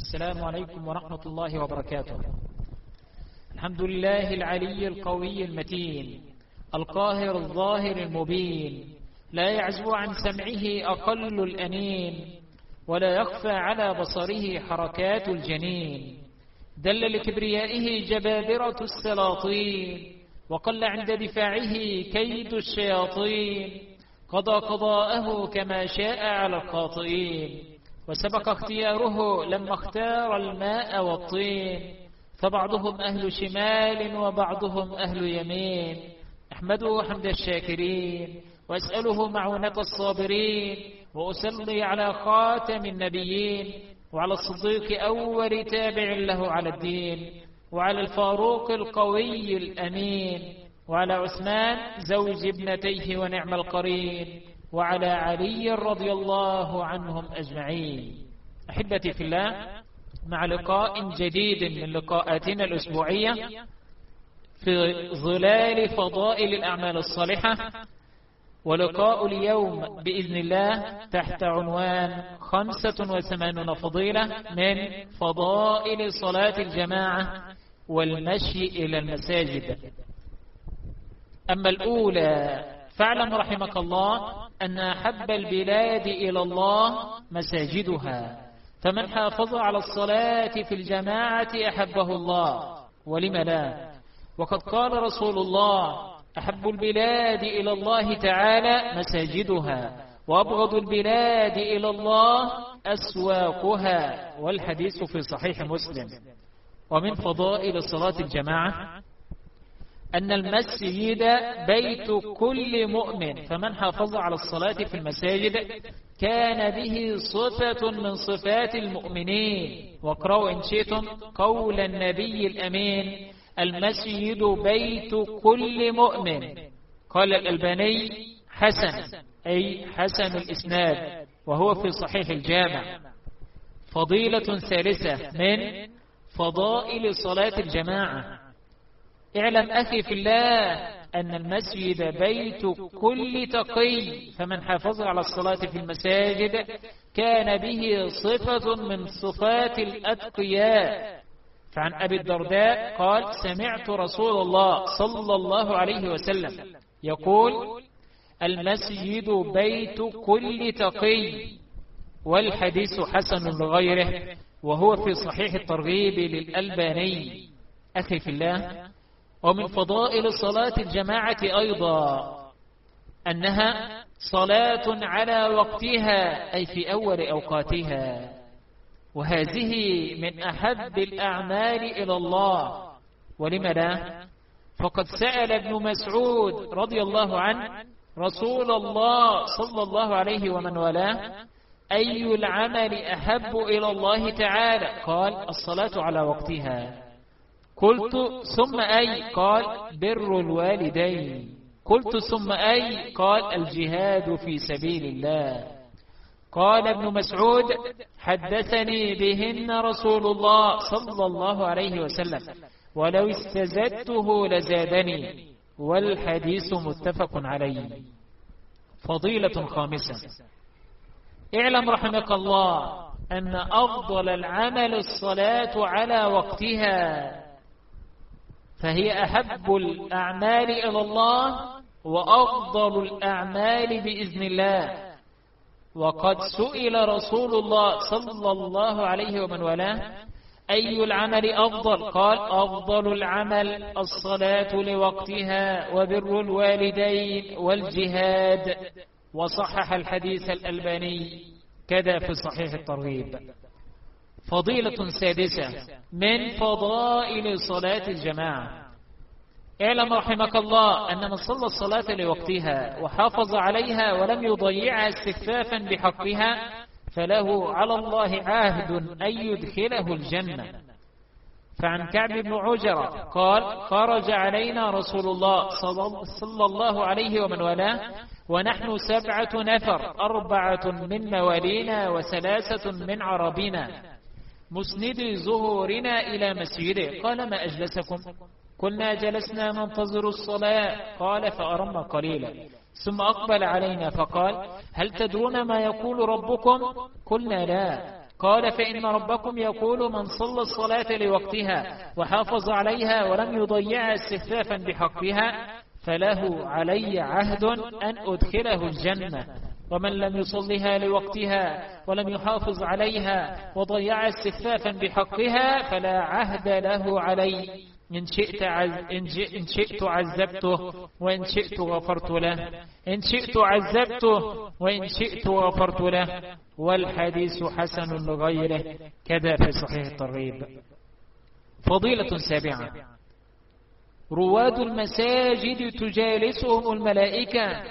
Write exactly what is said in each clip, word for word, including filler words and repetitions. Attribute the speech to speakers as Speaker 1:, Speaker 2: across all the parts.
Speaker 1: السلام عليكم ورحمة الله وبركاته. الحمد لله العلي القوي المتين القاهر الظاهر المبين، لا يعزو عن سمعه أقل الأنين، ولا يخفى على بصره حركات الجنين. دل لكبريائه جبابرة السلاطين، وقل عند دفاعه كيد الشياطين. قضى قضاءه كما شاء على الخاطئين، وسبق اختياره لما اختار الماء والطين. فبعضهم أهل شمال وبعضهم أهل يمين. أحمده حمد الشاكرين، وأسأله معونة الصابرين، وأصلي على خاتم النبيين، وعلى الصديق أول تابع له على الدين، وعلى الفاروق القوي الأمين، وعلى عثمان زوج ابنتيه ونعم القرين، وعلى علي رضي الله عنهم أجمعين. أحبتي في الله، مع لقاء جديد من لقاءاتنا الأسبوعية في ظلال فضائل الأعمال الصالحة، ولقاء اليوم بإذن الله تحت عنوان خمسة وثمانون فضيلة من فضائل صلاة الجماعة والمشي إلى المساجد. أما الأولى فاعلم رحمك الله أن أحب البلاد إلى الله مساجدها، فمن حافظ على الصلاة في الجماعة أحبه الله، ولم لا؟ وقد قال رسول الله: أحب البلاد إلى الله تعالى مساجدها، وأبغض البلاد إلى الله أسواقها، والحديث في صحيح مسلم. ومن فضائل صلاة الجماعة أن المسجد بيت كل مؤمن، فمن حافظ على الصلاة في المساجد كان به صفة من صفات المؤمنين. واقرأوا إن شئتم قول النبي الأمين: المسجد بيت كل مؤمن. قال الألباني: حسن، أي حسن الإسناد، وهو في صحيح الجامع. فضيلة ثالثة من فضائل صلاة الجماعة: اعلم أخي في الله أن المسجد بيت كل تقي، فمن حافظ على الصلاة في المساجد كان به صفة من صفات الأتقياء. فعن أبي الدرداء قال: سمعت رسول الله صلى الله عليه وسلم يقول: المسجد بيت كل تقي. والحديث حسن لغيره، وهو في صحيح الترغيب للألباني. أخي في الله، ومن فضائل صلاة الجماعة أيضا أنها صلاة على وقتها، أي في أول أوقاتها، وهذه من أحب الأعمال إلى الله. ولم لا؟ فقد سأل ابن مسعود رضي الله عنه رسول الله صلى الله عليه ومن والاه: أي العمل أحب إلى الله تعالى؟ قال: الصلاة على وقتها. قلت: ثم أي؟ قال: بر الوالدين. قلت: ثم أي؟ قال: الجهاد في سبيل الله. قال ابن مسعود: حدثني بهن رسول الله صلى الله عليه وسلم، ولو استزدته لزادني. والحديث متفق عليه. فضيلة خامسة: اعلم رحمك الله أن أفضل العمل الصلاة على وقتها، فهي أحب الأعمال إلى الله وأفضل الأعمال بإذن الله. وقد سئل رسول الله صلى الله عليه ومن والاه: أي العمل أفضل؟ قال: أفضل العمل الصلاة لوقتها، وبر الوالدين، والجهاد. وصحح الحديث الألباني كذا في صحيح الترغيب. فضيلة سادسة من فضائل صلاة الجماعة: اعلم رحمك الله أن من صلى الصلاة لوقتها وحافظ عليها ولم يضيعها استخفافا بحقها، فله على الله عهد أن يدخله الجنة. فعن كعب بن عجرة قال: خرج علينا رسول الله صلى الله عليه ومن والاه ونحن سبعة نفر، أربعة من موالينا وثلاثة من عربنا، مسند ظهورنا إلى مسجده. قال: ما أجلسكم؟ قلنا: جلسنا ننتظر الصلاة. قال: فأرمنا قليلا، ثم أقبل علينا فقال: هل تدرون ما يقول ربكم؟ قلنا: لا. قال فإن ربكم يقول من صلى الصلاة لوقتها وحافظ عليها ولم يضيعها استخفافا بحقها فله علي عهد أن أدخله الجنة، ومن لم يصلها لوقتها ولم يحافظ عليها وضيعها استخفافا بحقها فلا عهد له علي، إن شئت, عز إن, إن شئت عذبته وإن شئت غفرت له، إن شئت عذبته وإن شئت غفرت له. والحديث حسن لغيره كذا في صحيح الترغيب. فضيلة سابعة: رواد المساجد تجالسهم الملائكة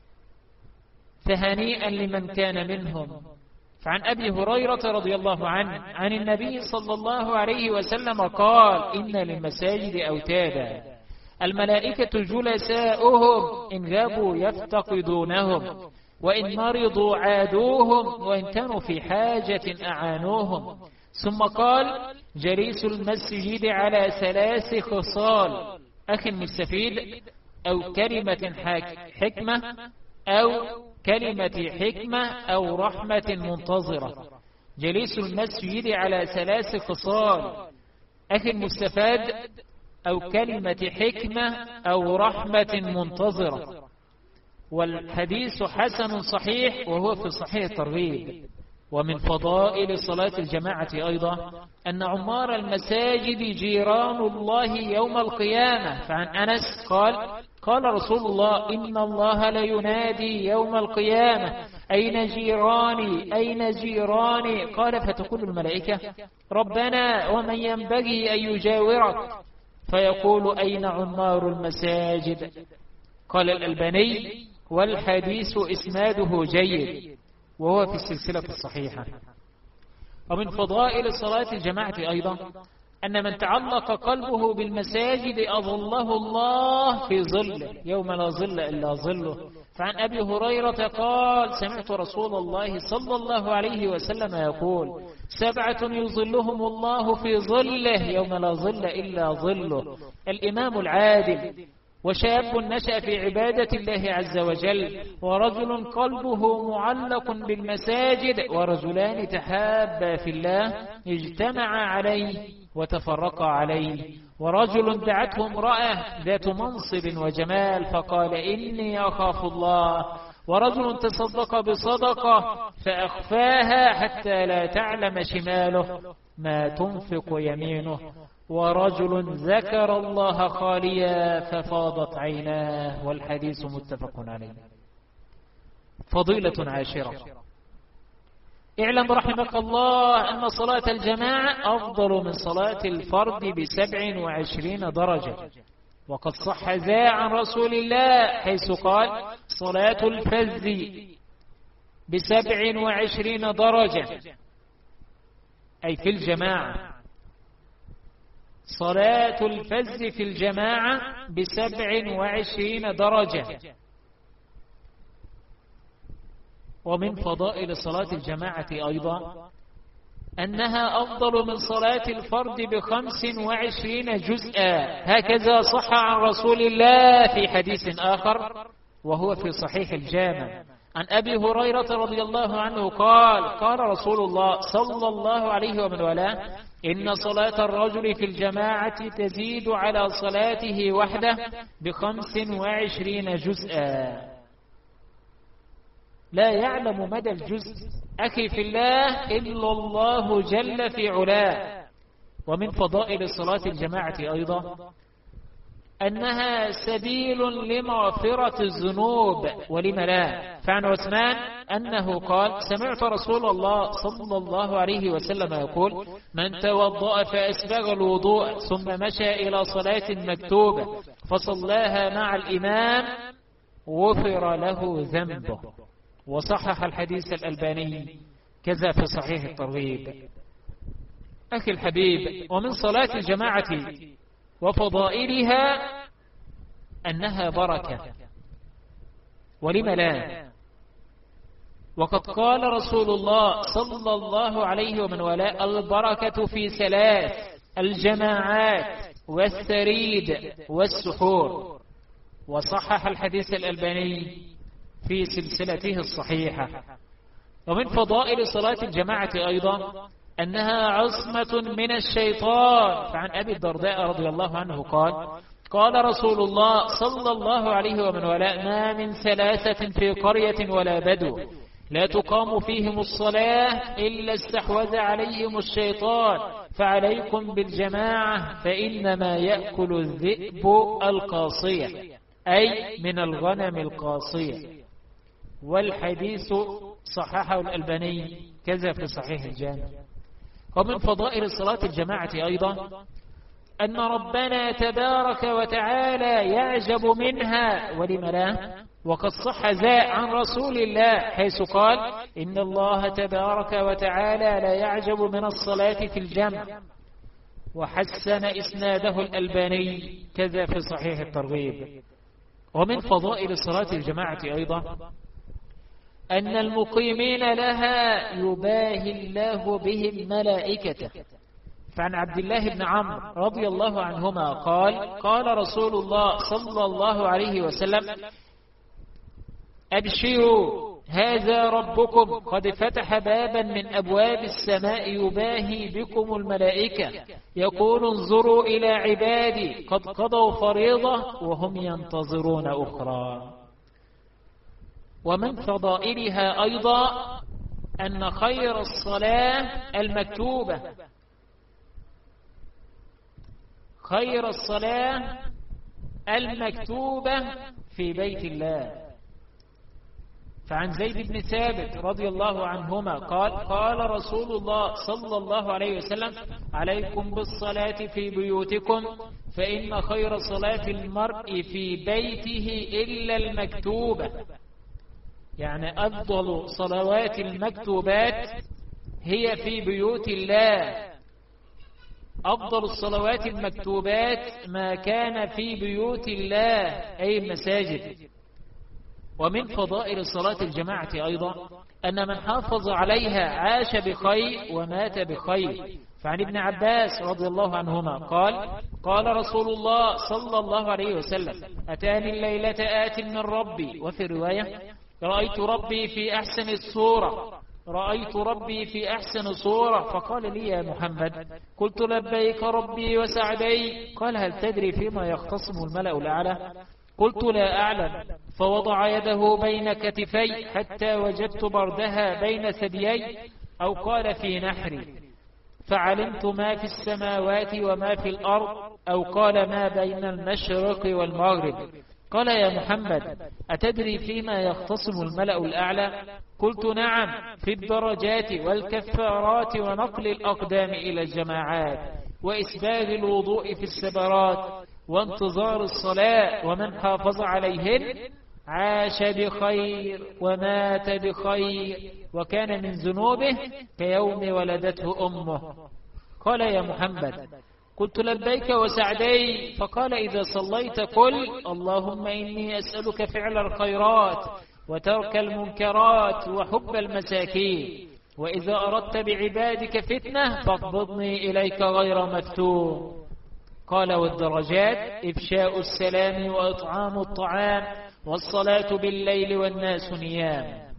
Speaker 1: فهنيئا لمن كان منهم. فعن أبي هريرة رضي الله عنه عن النبي صلى الله عليه وسلم قال: إن للمساجد أوتادا الملائكة جلساؤهم إن غابوا يفتقدونهم، وإن مرضوا عادوهم، وإن كانوا في حاجة أعانوهم. ثم قال: جليس المسجد على ثلاث خصال: أخ مستفيد، أو كلمة حكمة، أو كلمة حكمة، أو رحمة منتظرة. جليس المسجد على ثلاث خصال: أخ مستفاد، أو كلمة حكمة، أو رحمة منتظرة. والحديث حسن صحيح وهو في صحيح الترغيب. ومن فضائل صلاة الجماعة أيضا أن عمار المساجد جيران الله يوم القيامة. فعن أنس قال: قال رسول الله: إن الله لينادي يوم القيامة: أين جيراني أين جيراني؟ قال: فتقول الملائكة: ربنا ومن ينبغي أن يجاورك؟ فيقول: أين عمار المساجد؟ قال الألباني: والحديث إسناده جيد وهو في السلسلة الصحيحة. ومن فضائل صلاة الجماعة أيضا أن من تعلق قلبه بالمساجد أظله الله في ظله يوم لا ظل إلا ظله. فعن أبي هريرة قال: سمعت رسول الله صلى الله عليه وسلم يقول: سبعة يظلهم الله في ظله يوم لا ظل إلا ظله: الإمام العادل، وشاب نشأ في عبادة الله عز وجل، ورجل قلبه معلق بالمساجد، ورجلان تحابا في الله اجتمعا عليه وتفرقا عليه، ورجل دعته امرأة ذات منصب وجمال فقال: إني أخاف الله، ورجل تصدق بصدقة فأخفاها حتى لا تعلم شماله ما تنفق يمينه، ورجل ذكر الله خاليا ففاضت عيناه. والحديث متفق عليه. فضيلة عاشرة: اعلم رحمك الله أن صلاة الجماعة أفضل من صلاة الفرد بسبع وعشرين درجة، وقد صح ذا عن رسول الله حيث قال: صلاة الفذ بسبع وعشرين درجة، أي في الجماعة. صلاة الفذ في الجماعة بسبع وعشرين درجة. ومن فضائل صلاة الجماعة أيضا أنها أفضل من صلاة الفرد بخمس وعشرين جزءا، هكذا صح عن رسول الله في حديث آخر وهو في صحيح الجامع عن أبي هريرة رضي الله عنه قال: قال رسول الله صلى الله عليه ومن والاه: إن صلاة الرجل في الجماعة تزيد على صلاته وحده بخمس وعشرين جزءا. لا يعلم مدى الجزء أخي في الله إلا الله جل في علاه. ومن فضائل صلاة الجماعة أيضا أنها سبيل لمغفرة الذنوب، ولم لا؟ فعن عثمان أنه قال: سمعت رسول الله صلى الله عليه وسلم يقول: من توضأ فأسبغ الوضوء ثم مشى إلى صلاة مكتوبة فصلاها مع الإمام غفر له ذنبه. وصحح الحديث الألباني كذا في صحيح الترغيب. أخي الحبيب، ومن صلاة الجماعة وفضائلها أنها بركة، ولم لا؟ وقد قال رسول الله صلى الله عليه ومن والاه: البركة في ثلاث: الجماعات والثريد والسحور. وصحح الحديث الألباني في سلسلته الصحيحة. ومن فضائل صلاة الجماعة أيضا أنها عصمة من الشيطان. فعن أبي الدرداء رضي الله عنه قال قال رسول الله صلى الله عليه ومن ولاء ما من ثلاثة في قرية ولا بدو لا تقام فيهم الصلاة إلا استحوذ عليهم الشيطان فعليكم بالجماعة فإنما يأكل الذئب القاصية أي من الغنم القاصية. والحديث صححه الألباني كذا في صحيح الجامع. ومن فضائل صلاة الجماعة أيضا أن ربنا تبارك وتعالى يعجب منها، ولم لا؟ وقد صح ذا عن رسول الله حيث قال إن الله تبارك وتعالى لا يعجب من الصلاة في الجمع. وحسن إسناده الألباني كذا في صحيح الترغيب. ومن فضائل صلاة الجماعة أيضا أن المقيمين لها يباهي الله بهم ملائكته. فعن عبد الله بن عمرو رضي الله عنهما قال قال رسول الله صلى الله عليه وسلم أبشروا هذا ربكم قد فتح بابا من أبواب السماء يباهي بكم الملائكة يقول انظروا إلى عبادي قد قضوا فريضة وهم ينتظرون أخرى. ومن فضائلها أيضا أن خير الصلاة المكتوبة خير الصلاة المكتوبة في بيت الله. فعن زيد بن ثابت رضي الله عنهما قال قال رسول الله صلى الله عليه وسلم عليكم بالصلاة في بيوتكم فإن خير صلاة المرء في بيته إلا المكتوبة. يعني أفضل صلوات المكتوبات هي في بيوت الله. أفضل الصلوات المكتوبات ما كان في بيوت الله أي المساجد. ومن فضائل صلاة الجماعة أيضا أن من حافظ عليها عاش بخير ومات بخير. فعن ابن عباس رضي الله عنهما قال قال رسول الله صلى الله عليه وسلم أتاني الليلة آت من ربي، وفي رواية رأيت ربي في أحسن الصورة رأيت ربي في أحسن صورة فقال لي يا محمد قلت لبيك ربي وسعدي. قال هل تدري فيما يختصم الملأ الأعلى؟ قلت لا أعلم. فوضع يده بين كتفي حتى وجدت بردها بين ثديي أو قال في نحري فعلمت ما في السماوات وما في الأرض أو قال ما بين المشرق والمغرب. قال يا محمد أتدري فيما يختصم الملأ الأعلى؟ قلت نعم، في الدرجات والكفارات ونقل الأقدام إلى الجماعات وإسباغ الوضوء في السبرات وانتظار الصلاة، ومن حافظ عليهن عاش بخير ومات بخير وكان من ذنوبه كيوم ولدته أمه. قال يا محمد قلت لبيك وسعدي. فقال إذا صليت قل اللهم إني أسألك فعل الخيرات وترك المنكرات وحب المساكين، وإذا أردت بعبادك فتنة فاقبضني إليك غير مفتون. قال والدرجات إفشاء السلام وإطعام الطعام والصلاة بالليل والناس نيام.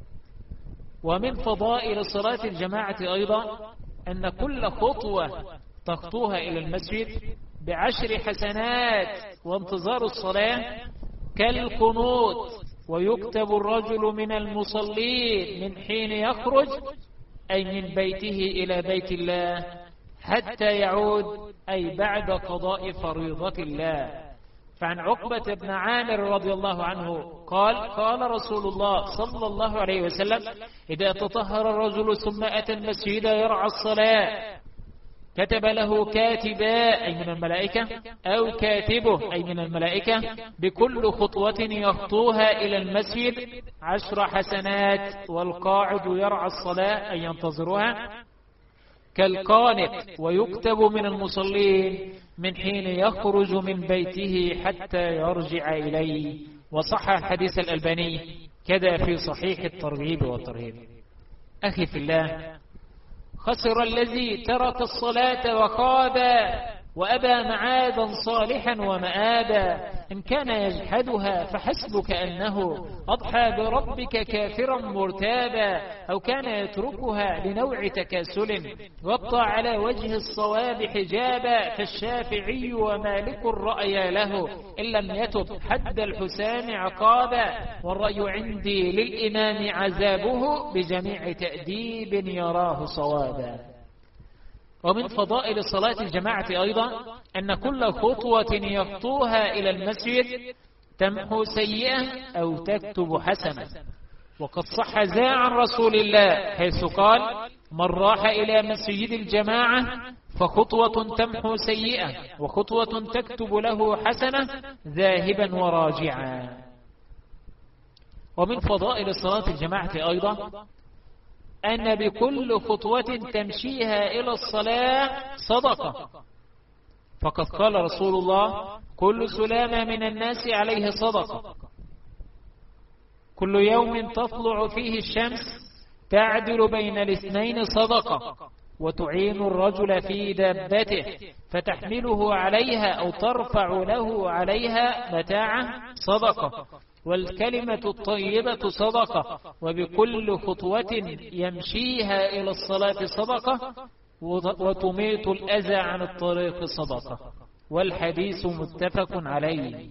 Speaker 1: ومن فضائل صلاة الجماعة أيضا أن كل خطوة تخطوها إلى المسجد بعشر حسنات، وانتظار الصلاة كالقنوت، ويكتب الرجل من المصلين من حين يخرج أي من بيته إلى بيت الله حتى يعود أي بعد قضاء فريضة الله. فعن عقبة بن عامر رضي الله عنه قال قال رسول الله صلى الله عليه وسلم إذا تطهر الرجل ثم أتى المسجد يرعى الصلاة كتب له كاتبا أي من الملائكة أو كاتبه أي من الملائكة بكل خطوة يخطوها إلى المسجد عشر حسنات، والقاعد يرعى الصلاة أي ينتظرها كالقانت، ويكتب من المصلين من حين يخرج من بيته حتى يرجع إليه. وصح حديث الألباني كذا في صحيح الترغيب والترهيب. أخي في الله، خسر الذي ترك الصلاة وخاب وأبى معادا صالحا ومآبا، إن كان يجحدها فحسبك أنه أضحى بربك كافرا مرتابا، أو كان يتركها لنوع تكاسل غطى على وجه الصواب حجابا، فالشافعي ومالك الرأي له إن لم يتب حد الحسام عقابا، والرأي عندي للإمام عذابه بجميع تأديب يراه صوابا. ومن فضائل صلاة الجماعة أيضا أن كل خطوة يخطوها إلى المسجد تمحو سيئة أو تكتب حسنة، وقد صح ذا عن رسول الله حيث قال: من راح إلى مسجد الجماعة فخطوة تمحو سيئة وخطوة تكتب له حسنة ذاهبا وراجعا. ومن فضائل صلاة الجماعة أيضا أن بكل خطوة تمشيها إلى الصلاة صدقة، فقد قال رسول الله: كل سلامة من الناس عليه صدقة، كل يوم تطلع فيه الشمس تعدل بين الاثنين صدقة، وتعين الرجل في دابته فتحمله عليها أو ترفع له عليها متاعه صدقة، والكلمة الطيبة صدقة، وبكل خطوة يمشيها إلى الصلاة صدقة، وتميت الأذى عن الطريق صدقة. والحديث متفق عليه.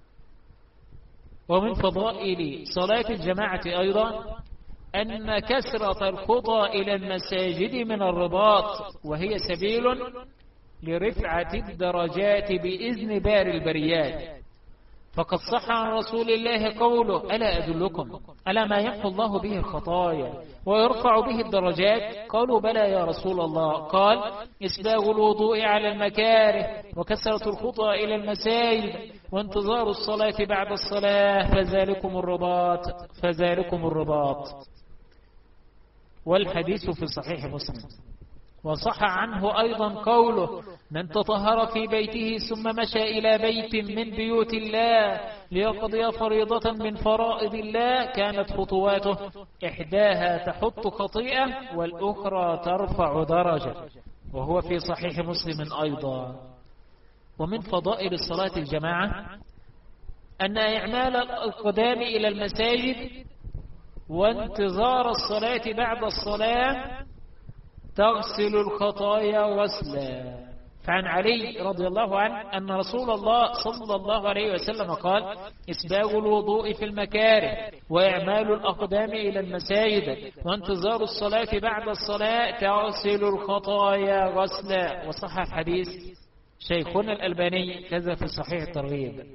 Speaker 1: ومن فضائل صلاة الجماعة أيضا أن كثرة الخطى إلى المساجد من الرباط، وهي سبيل لرفعة الدرجات بإذن بار البريات، فقد صح عن رسول الله قوله: ألا أدلكم ألا ما يمحو الله به الخطايا ويرفع به الدرجات؟ قالوا: بلى يا رسول الله. قال: إسباغ الوضوء على المكاره، وكثرة الخطى إلى المساجد، وانتظار الصلاة بعد الصلاة، فذلكم الرباط فذلكم الرباط. والحديث في صحيح مسلم. وصح عنه أيضا قوله: من تطهر في بيته ثم مشى إلى بيت من بيوت الله ليقضي فريضة من فرائض الله كانت خطواته إحداها تحط خطيئة والأخرى ترفع درجة، وهو في صحيح مسلم أيضا. ومن فضائل الصلاة الجماعة أن إعمال الأقدام إلى المساجد وانتظار الصلاة بعد الصلاة تغسل الخطايا غسلا. فعن علي رضي الله عنه أن رسول الله صلى الله عليه وسلم قال: إسباغ الوضوء في المكاره، وإعمال الأقدام إلى المساجد، وانتظار الصلاة بعد الصلاة تغسل الخطايا غسلا. وصح الحديث شيخنا الألباني كذا في صحيح الترغيب.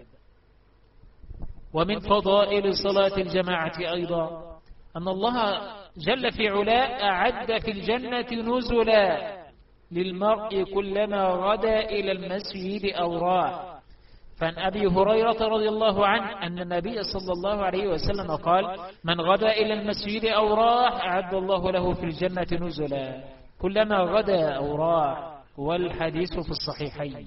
Speaker 1: ومن فضائل صلاة الجماعة أيضا أن الله جل في علاء أعد في الجنة نزلا للمرء كلما غدا إلى المسجد أو راح. فعن أبي هريرة رضي الله عنه أن النبي صلى الله عليه وسلم قال: من غدا إلى المسجد أو راح أعد الله له في الجنة نزلا كلما غدا أو راح. والحديث في الصحيحين.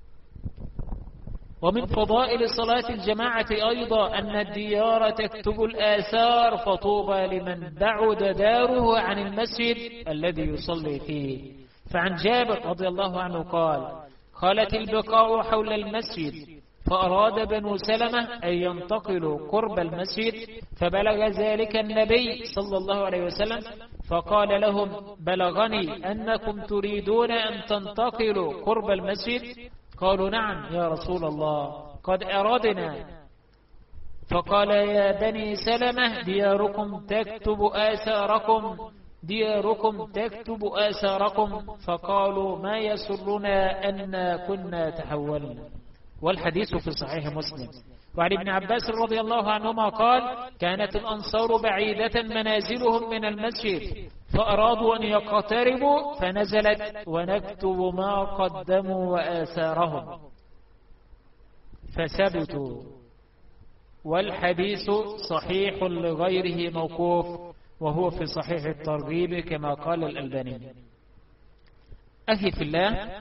Speaker 1: ومن فضائل صلاة الجماعة أيضا أن الديار تكتب الآثار، فطوبى لمن بعد داره عن المسجد الذي يصلي فيه. فعن جابر رضي الله عنه قال: خالت البقاع حول المسجد، فأراد بنو سلمة أن ينتقلوا قرب المسجد، فبلغ ذلك النبي صلى الله عليه وسلم فقال لهم: بلغني أنكم تريدون أن تنتقلوا قرب المسجد. قالوا: نعم يا رسول الله قد أردنا. فقال: يا بني سلمة دياركم تكتب آثاركم دياركم تكتب آثاركم. فقالوا: ما يسرنا أن كنا تحولنا. والحديث في صحيح مسلم. وعن ابن عباس رضي الله عنهما قال: كانت الأنصار بعيدة منازلهم من المسجد، فأرادوا أن يقتربوا فنزلت: ونكتب ما قدموا وآثارهم، فثبتوا. والحديث صحيح لغيره موقوف، وهو في صحيح الترغيب كما قال الألباني. أخي في الله،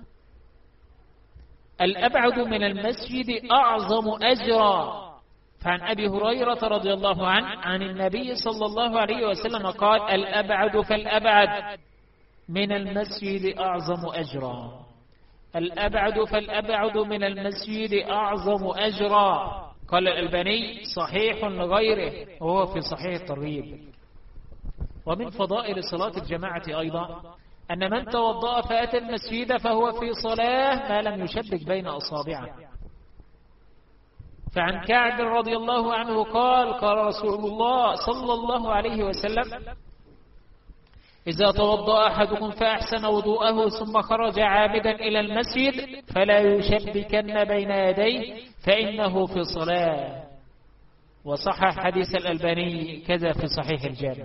Speaker 1: الأبعد من المسجد أعظم أجرا. فعن أبي هريرة رضي الله عنه عن النبي صلى الله عليه وسلم قال: الأبعد فالأبعد من المسجد أعظم أجرا. الأبعد فالأبعد من المسجد أعظم أجرا. قال الألباني صحيح لغيره وهو في صحيح الترغيب. ومن فضائل صلاة الجماعة أيضا أن من توضأ فأتى المسجد فهو في صلاة ما لم يشبك بين أصابعه. فعن كعب رضي الله عنه قال قال رسول الله صلى الله عليه وسلم: إذا توضأ أحدكم فأحسن وضوءه ثم خرج عامدا إلى المسجد فلا يشبكن بين يديه فإنه في صلاة. وصحح حديث الألباني كذا في صحيح الجامع.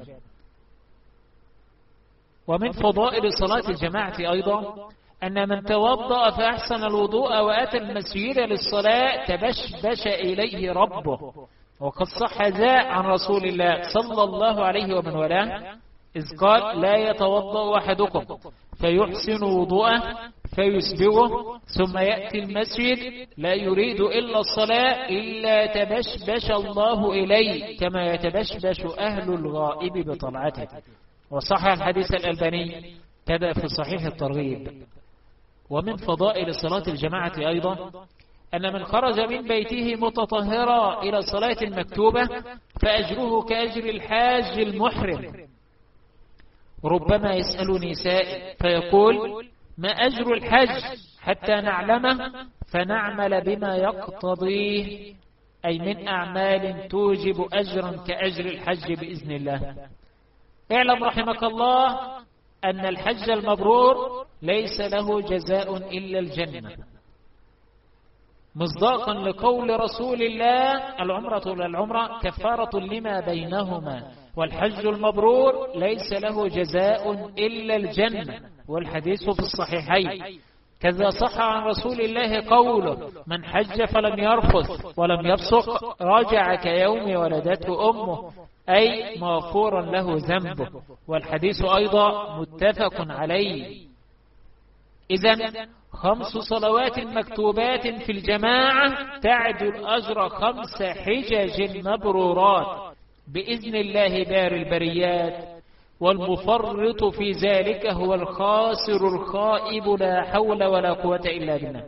Speaker 1: ومن فضائل صلاة الجماعة أيضا أن من توضأ فأحسن الوضوء وأتى المسجد للصلاة تبشبش إليه ربه. وقد صح ذا عن رسول الله صلى الله عليه ومن والاه إذ قال: لا يتوضأ أحدكم فيحسن وضوءه فيسبغه ثم يأتي المسجد لا يريد إلا الصلاة إلا تبشبش الله إليه كما يتبشبش أهل الغائب بطلعته. وصح الحديث الألباني كذا في صحيح الترغيب. ومن فضائل صلاة الجماعة أيضا أن من خرج من بيته متطهرا إلى صلاة المكتوبة فأجره كأجر الحاج المحرم. ربما يسألني سائل فيقول: ما أجر الحج حتى نعلمه فنعمل بما يقتضيه، أي من أعمال توجب أجرا كأجر الحج بإذن الله. اعلم رحمك الله أن الحج المبرور ليس له جزاء إلا الجنة، مصداقا لقول رسول الله: العمرة للعمرة كفارة لما بينهما، والحج المبرور ليس له جزاء إلا الجنة، والحديث في الصحيحين. كذا صح عن رسول الله قوله: من حج فلم يرفث ولم يفسق رجع كيوم ولدته أمه، أي مغفورا له ذنبه، والحديث أيضا متفق عليه. إذن خمس صلوات مكتوبات في الجماعة تعدل أجر خمس حجج مبرورات بإذن الله بار البريات، والمفرط في ذلك هو الخاسر الخائب لا حول ولا قوة إلا بالله.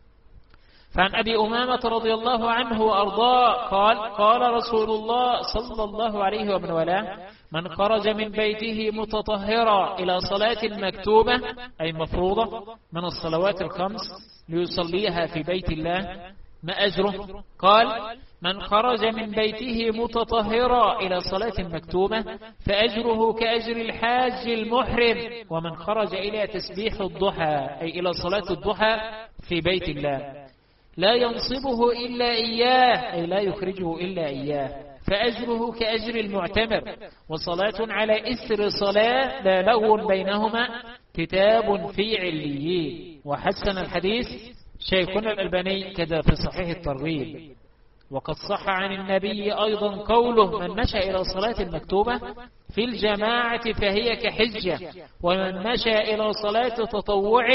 Speaker 1: فعن أبي أمامة رضي الله عنه وأرضاه قال: قال رسول الله صلى الله عليه ومن والاه: من خرج من بيته متطهرا إلى صلاة مكتوبة أي مفروضة من الصلوات الخمس ليصليها في بيت الله، ما أجره؟ قال: من خرج من بيته متطهرا إلى صلاة مكتوبة فأجره كأجر الحاج المحرم. ومن خرج إلى تسبيح الضحى أي إلى صلاة الضحى في بيت الله لا ينصبه إلا إياه أي لا يخرجه إلا إياه فأجره كأجر المعتمر. وصلاة على إثر صلاة لا لغو بينهما كتاب في عليين. وحسن الحديث شيخنا الألباني كذا في صحيح الترغيب. وقد صح عن النبي أيضا قوله: من مشى إلى صلاة المكتوبة في الجماعة فهي كحجة، ومن مشى إلى صلاة تطوع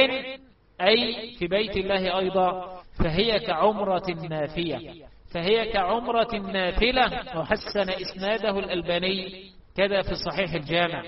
Speaker 1: أي في بيت الله أيضا فهي كعمرة نافية فهي كعمرة نافلة. وحسن إسناده الألباني كذا في صحيح الجامع.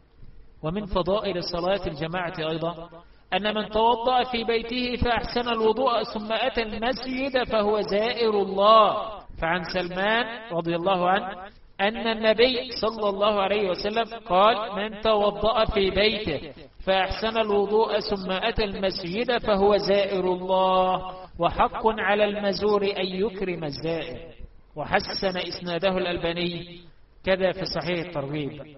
Speaker 1: ومن فضائل صلاة الجماعة أيضا أن من توضأ في بيته فأحسن الوضوء ثم أتى المسجد فهو زائر الله. فعن سلمان رضي الله عنه أن النبي صلى الله عليه وسلم قال: من توضأ في بيته فأحسن الوضوء ثم أتى المسجد فهو زائر الله، وحق على المزور أن يكرم الزائر. وحسن إسناده الألباني كذا في صحيح الترغيب.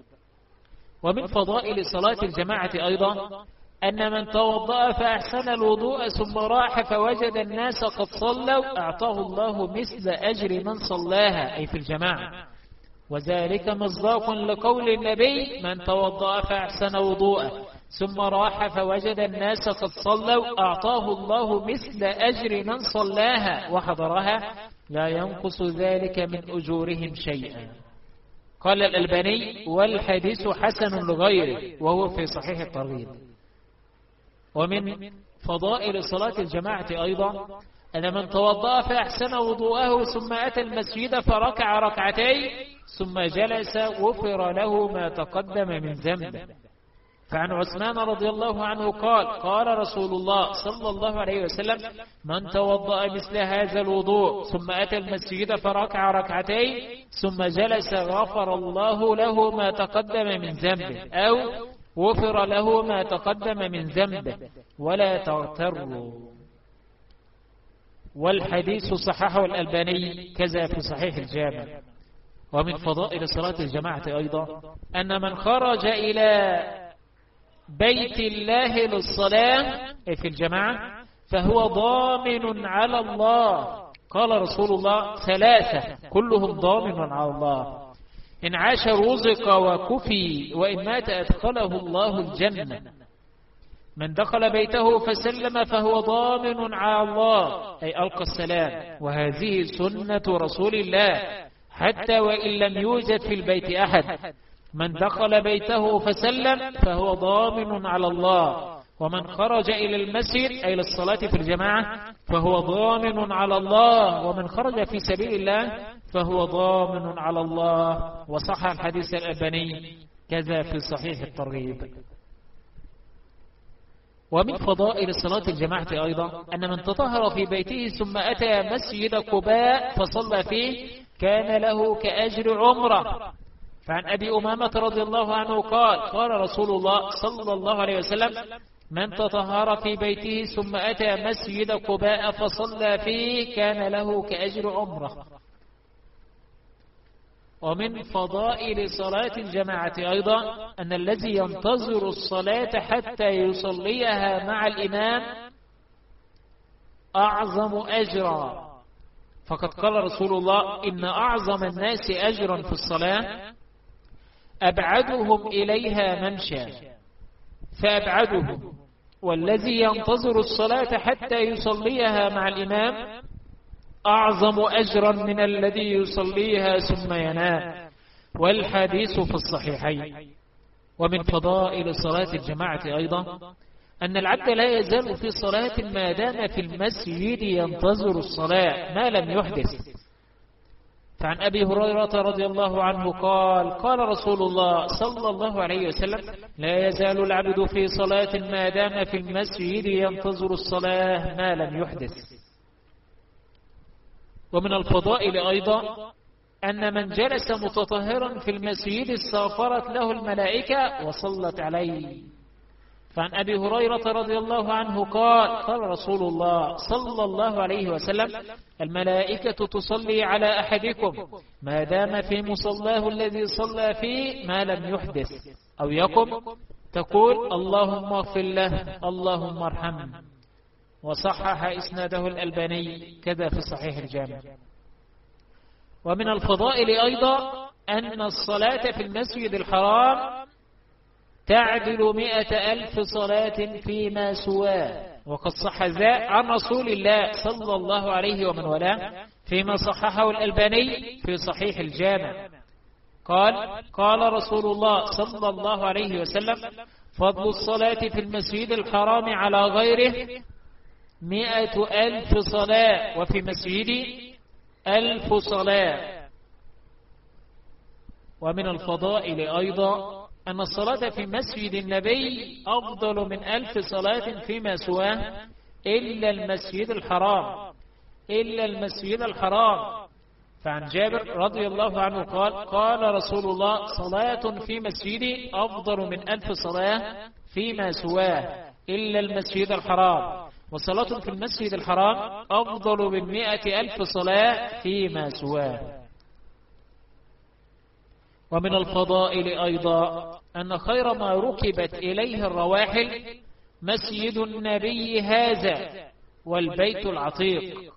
Speaker 1: ومن فضائل صلاة الجماعة أيضا أن من توضأ فأحسن الوضوء ثم راح فوجد الناس قد صلوا أعطاه الله مثل أجر من صلاها أي في الجماعة، وذلك مصداق لقول النبي: من توضأ فأحسن وضوءه ثم راح فوجد الناس قد صلوا أعطاه الله مثل أجر من صلاها وحضرها لا ينقص ذلك من أجورهم شيئا. قال الألباني: والحديث حسن لغيره وهو في صحيح الترغيب. ومن فضائل صلاة الجماعة أيضا أن من توضأ فأحسن وضوءه ثم أتى المسجد فركع ركعتين ثم جلس غفر له ما تقدم من ذنبه. فعن عثمان رضي الله عنه قال قال رسول الله صلى الله عليه وسلم من توضأ مثل هذا الوضوء ثم أتى المسجد فركع ركعتين ثم جلس غفر الله له ما تقدم من ذنبه أو غفر له ما تقدم من ذنبه ولا تغتروا. والحديث صححه الألباني كذا في صحيح الجامع. ومن فضائل صلاة الجماعة أيضا أن من خرج إلى بيت الله للصلاة في الجماعة فهو ضامن على الله. قال رسول الله ثلاثة كلهم ضامن على الله: إن عاش رزق وكفي وإن مات أدخله الله الجنة. من دخل بيته فسلم فهو ضامن على الله أي ألقى السلام، وهذه سنة رسول الله حتى وإن لم يوجد في البيت أحد. من دخل بيته فسلم فهو ضامن على الله. ومن خرج إلى المسجد أي للصلاة في الجماعة فهو ضامن على الله. ومن خرج في سبيل الله فهو ضامن على الله. وصح الحديث الألباني كذا في صحيح الترغيب. ومن فضائل صلاة الجماعة أيضا أن من تطهر في بيته ثم أتى مسجد قباء فصلى فيه كان له كأجر عمره. فعن أبي أمامة رضي الله عنه قال قال رسول الله صلى الله عليه وسلم من تطهر في بيته ثم أتى مسجد قباء فصلى فيه كان له كأجر عمره. ومن فضائل صلاة الجماعة أيضا أن الذي ينتظر الصلاة حتى يصليها مع الإمام أعظم أجرا. فقد قال رسول الله إن أعظم الناس أجرا في الصلاة أبعدهم إليها ممشى. فأبعدهم والذي ينتظر الصلاة حتى يصليها مع الإمام أعظم أجرا من الذي يصليها ثم ينام. والحديث في الصحيحين. ومن فضائل صلاة الجماعة أيضا أن العبد لا يزال في صلاة ما دام في المسجد ينتظر الصلاة ما لم يحدث. فعن أبي هريرة رضي الله عنه قال قال رسول الله صلى الله عليه وسلم لا يزال العبد في صلاة ما دام في المسجد ينتظر الصلاة ما لم يحدث. ومن الفضائل أيضا أن من جلس متطهرا في المسجد استغفرت له الملائكة وصلت عليه. فعن أبي هريرة رضي الله عنه قال قال رسول الله صلى الله عليه وسلم الملائكة تصلي على أحدكم ما دام في مصلاه الذي صلى فيه ما لم يحدث أو يقم تقول اللهم اغفر له اللهم ارحمه. وصحح إسناده الألباني كذا في صحيح الجامع. ومن الفضائل أيضا أن الصلاة في المسجد الحرام تعدل مئة ألف صلاة فيما سواه. وقد صح ذا عن رسول الله صلى الله عليه ومن والاه فيما صححه الألباني في صحيح الجامع قال قال رسول الله صلى الله عليه وسلم فضل الصلاة في المسجد الحرام على غيره مئة ألف صلاة وفي مسجدي ألف صلاة. ومن الفضائل أيضا أن الصلاة في مسجد النبي أفضل من ألف صلاة فيما سواه إلا المسجد الحرام إلا المسجد الحرام. فعن جابر رضي الله عنه قال قال رسول الله صلاة في مسجدي أفضل من ألف صلاة فيما سواه إلا المسجد الحرام. وصلاة في المسجد الحرام أفضل من مئة ألف صلاة فيما سواه. ومن الفضائل أيضا أن خير ما ركبت إليه الرواحل مسجد النبي هذا والبيت العتيق،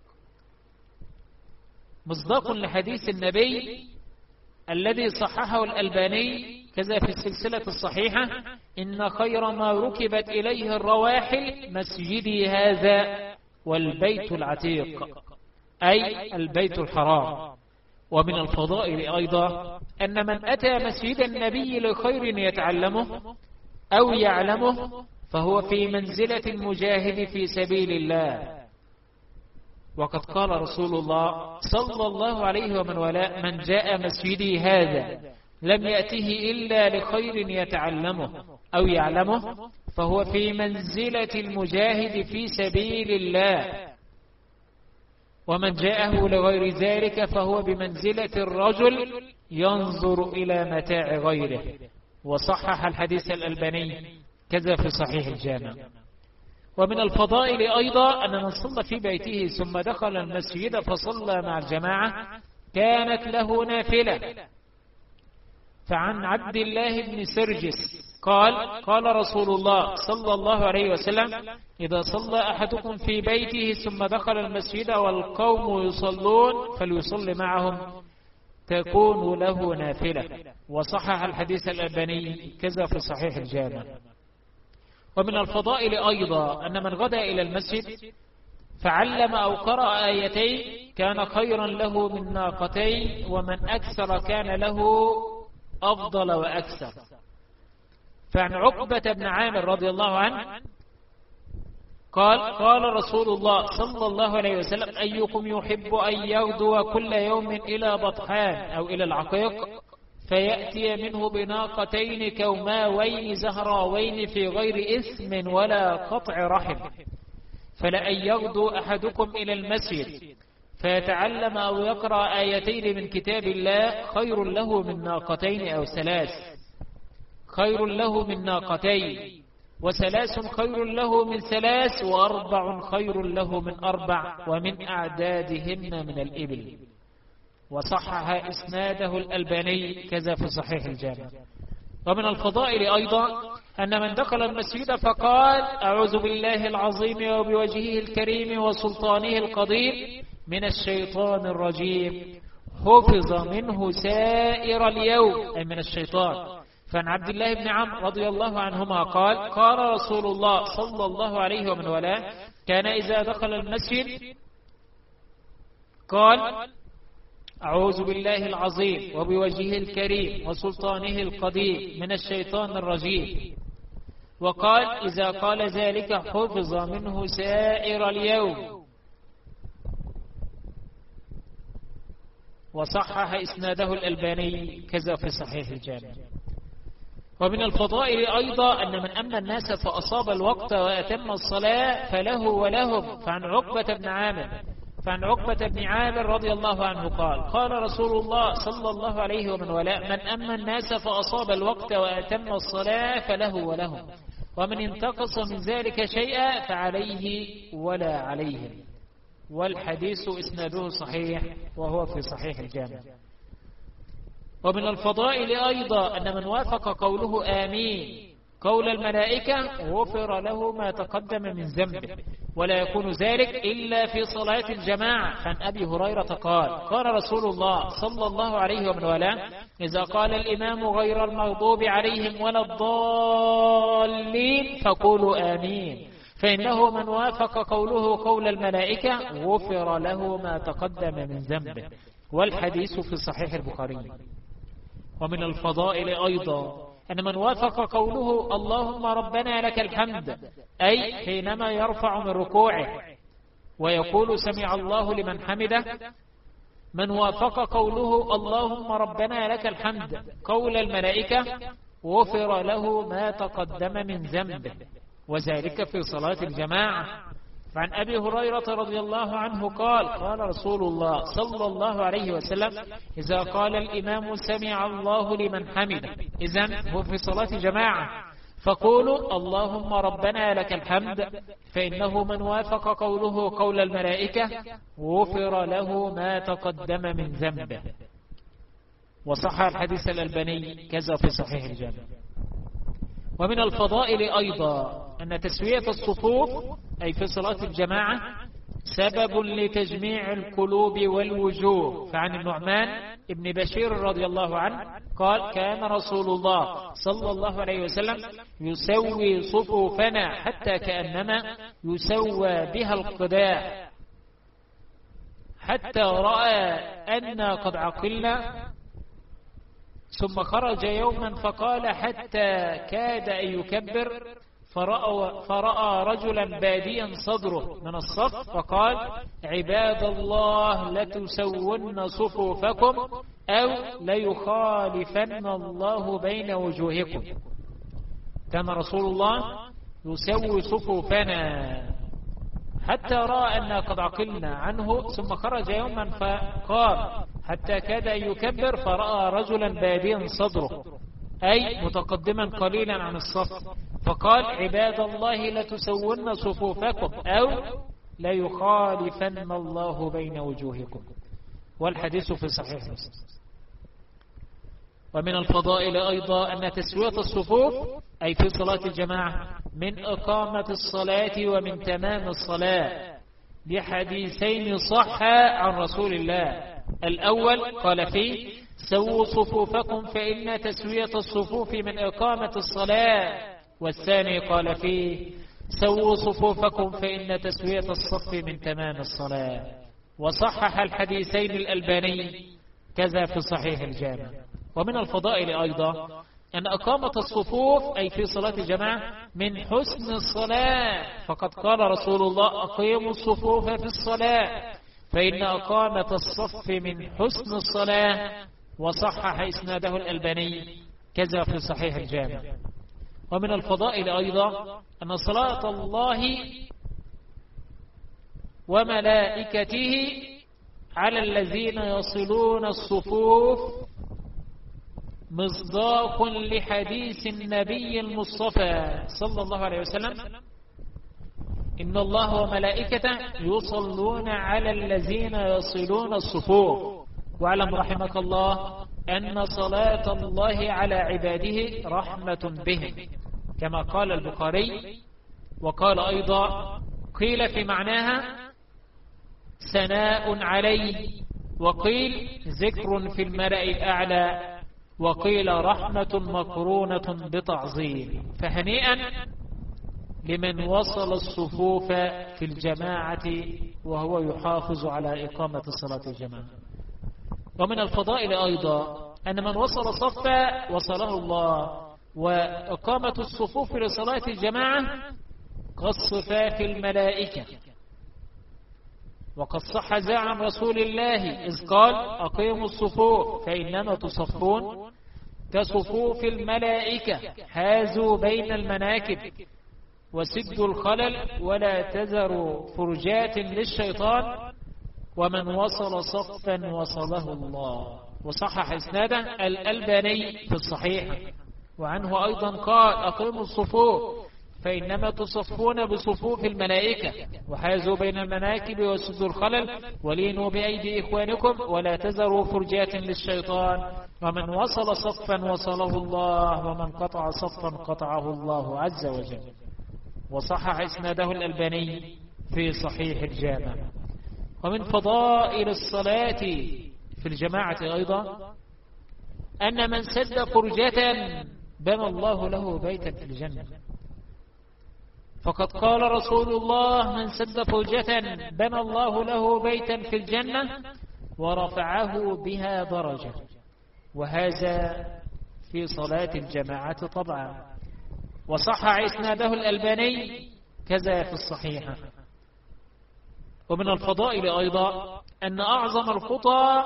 Speaker 1: مصداق لحديث النبي الذي صححه الألباني كذا في السلسلة الصحيحة إن خير ما ركبت إليه الرواحل مسجدي هذا والبيت العتيق أي البيت الحرام. ومن الفضائل أيضا أن من أتى مسجد النبي لخير يتعلمه أو يعلمه فهو في منزلة المجاهد في سبيل الله. وقد قال رسول الله صلى الله عليه ومن والاه من جاء مسجدي هذا لم يأته إلا لخير يتعلمه أو يعلمه فهو في منزلة المجاهد في سبيل الله، ومن جاءه لغير ذلك فهو بمنزلة الرجل ينظر إلى متاع غيره. وصحح الحديث الألباني كذا في صحيح الجامع. ومن الفضائل أيضا أن من صلى في بيته ثم دخل المسجد فصلى مع الجماعة كانت له نافلة. فعن عبد الله بن سرجس قال قال رسول الله صلى الله عليه وسلم إذا صلى أحدكم في بيته ثم دخل المسجد والقوم يصلون فليصلي معهم تكون له نافلة. وصحح الحديث الألباني كذا في صحيح الجامع. ومن الفضائل أيضا أن من غدا إلى المسجد فعلم أو قرأ آيتين كان خيرا له من ناقتين، ومن أكثر كان له أفضل وأكثر. فعن عقبة بن عامر رضي الله عنه قال قال رسول الله صلى الله عليه وسلم أيكم يحب أن يغدو كل يوم إلى بطحان أو إلى العقيق فيأتي منه بناقتين كوماوين زهراوين في غير إثم ولا قطع رحم، فلأن يغدو أحدكم إلى المسجد فيتعلم أو يقرأ آيتين من كتاب الله خير له من ناقتين أو ثلاث، خير له من ناقتين، وثلاث خير له من ثلاث، وأربع خير له من أربع، ومن أعدادهن من الإبل. وصحح إسناده الألباني كذا في صحيح الجامع. ومن الفضائل أيضا أن من دخل المسجد فقال أعوذ بالله العظيم وبوجهه الكريم وسلطانه القدير من الشيطان الرجيم حفظ منه سائر اليوم، أي من الشيطان. فعن عبد الله بن عمرو رضي الله عنهما قال قال رسول الله صلى الله عليه ومن والاه كان إذا دخل المسجد قال أعوذ بالله العظيم وبوجهه الكريم وسلطانه القدير من الشيطان الرجيم، وقال إذا قال ذلك حفظ منه سائر اليوم. وصحح إسناده الألباني كذا في صحيح الجامع. ومن الفضائل أيضا أن من أمن الناس فأصاب الوقت وأتم الصلاة فله ولهم. فعن عقبة بن عامر فعن عقبة بن عامر رضي الله عنه قال قال رسول الله صلى الله عليه ومن ولا من أمن الناس فأصاب الوقت وأتم الصلاة فله ولهم، ومن انتقص من ذلك شيئا فعليه ولا عليهم. والحديث إسناده صحيح وهو في صحيح الجامع. ومن الفضائل أيضا أن من وافق قوله آمين قول الملائكة غفر له ما تقدم من ذنبه، ولا يكون ذلك إلا في صلاة الجماعة. عن أبي هريرة قال قال رسول الله صلى الله عليه ومن والاه إذا قال الإمام غير المغضوب عليهم ولا الضالين فقولوا آمين، فإنه من وافق قوله قول الملائكة غفر له ما تقدم من ذنبه. والحديث في صحيح البخاري. ومن الفضائل أيضا أن من وافق قوله اللهم ربنا لك الحمد، أي حينما يرفع من ركوعه ويقول سمع الله لمن حمده، من وافق قوله اللهم ربنا لك الحمد قول الملائكة غفر له ما تقدم من ذنبه، وذلك في صلاة الجماعة. عن أبي هريرة رضي الله عنه قال قال رسول الله صلى الله عليه وسلم إذا قال الإمام سمع الله لمن حمده، إذن هو في صلاة جماعة، فقولوا اللهم ربنا لك الحمد، فإنه من وافق قوله قول الملائكة غفر له ما تقدم من ذنبه. وصح الحديث الألباني كذا في صحيح الجامع. ومن الفضائل أيضا أن تسوية الصفوف أي في صلاة الجماعة سبب لتجميع القلوب والوجوه. فعن النعمان ابن بشير رضي الله عنه قال كان رسول الله صلى الله عليه وسلم يسوي صفوفنا حتى كأنما يسوى بها القداء، حتى رأى أن قد عقلنا، ثم خرج يوما فقال حتى كاد أن يكبر فرأى, فرأى رجلا باديا صدره من الصف فقال عباد الله لتسون صفوفكم أو ليخالفن الله بين وجوهكم. كان رسول الله يسوي صفوفنا حتى رأى أننا قد عقلنا عنه، ثم خرج يوما فقال حتى كاد أن يكبر فرأى رجلا باديا صدره أي متقدما قليلا عن الصف فقال عباد الله لتسون صفوفكم أو ليخالفن الله بين وجوهكم. والحديث في صحيح مسلم. ومن الفضائل أيضا أن تسوية الصفوف أي في صلاة الجماعة من إقامة الصلاة ومن تمام الصلاة، لحديثين صح عن رسول الله. الأول قال فيه سووا صفوفكم فإن تسوية الصفوف من إقامة الصلاة، والثاني قال فيه سووا صفوفكم فإن تسوية الصف من تمام الصلاة. وصحح الحديثين الألباني كذا في صحيح الجامع. ومن الفضائل أيضا أن إقامة الصفوف أي في صلاة الجماعة من حسن الصلاة، فقد قال رسول الله أقيموا الصفوف في الصلاة فإن إقامة الصف من حسن الصلاة. وصحح إسناده الألباني كذا في صحيح الجامع. ومن الفضائل أيضا أن صلاة الله وملائكته على الذين يصلون الصفوف مصداق لحديث النبي المصطفى صلى الله عليه وسلم إن الله وملائكته يصلون على الذين يصلون الصفوف. واعلم رحمك الله أن صلاة الله على عباده رحمة بهم كما قال البخاري. وقال أيضا قيل في معناها ثناء عليه، وقيل ذكر في الملأ الأعلى، وقيل رحمة مقرونة بتعظيم. فهنيئا لمن وصل الصفوف في الجماعة وهو يحافظ على إقامة صلاة الجماعة. ومن الفضائل أيضا أن من وصل صفا وصله الله. وإقامة الصفوف لصلاة الجماعة كالصفاف الملائكة. وقد صح ذا عن رسول الله إذ قال أقيموا الصفوف فإنما تصفون كصفوف الملائكة حازوا بين المناكب وسدوا الخلل ولا تذروا فرجات للشيطان ومن وصل صفا وصله الله. وصحح إسناده الألباني في الصحيح. وعنه أيضا قال أقيموا الصفوف فإنما تصفون بصفوف الملائكة وحازوا بين المناكب وسدوا الخلل ولينوا بأيدي إخوانكم ولا تذروا فرجات للشيطان ومن وصل صفا وصله الله ومن قطع صفا قطعه الله عز وجل. وصحح إسناده الألباني في صحيح الجامع. ومن فضائل الصلاة في الجماعة أيضا أن من سد فرجة بنى الله له بيتا في الجنة. فقد قال رسول الله من سد فرجة بنى الله له بيتا في الجنة ورفعه بها درجة. وهذا في صلاة الجماعة طبعا. وصحح إسناده الألباني كذا في الصحيحة. ومن الفضائل أيضا أن أعظم الخطى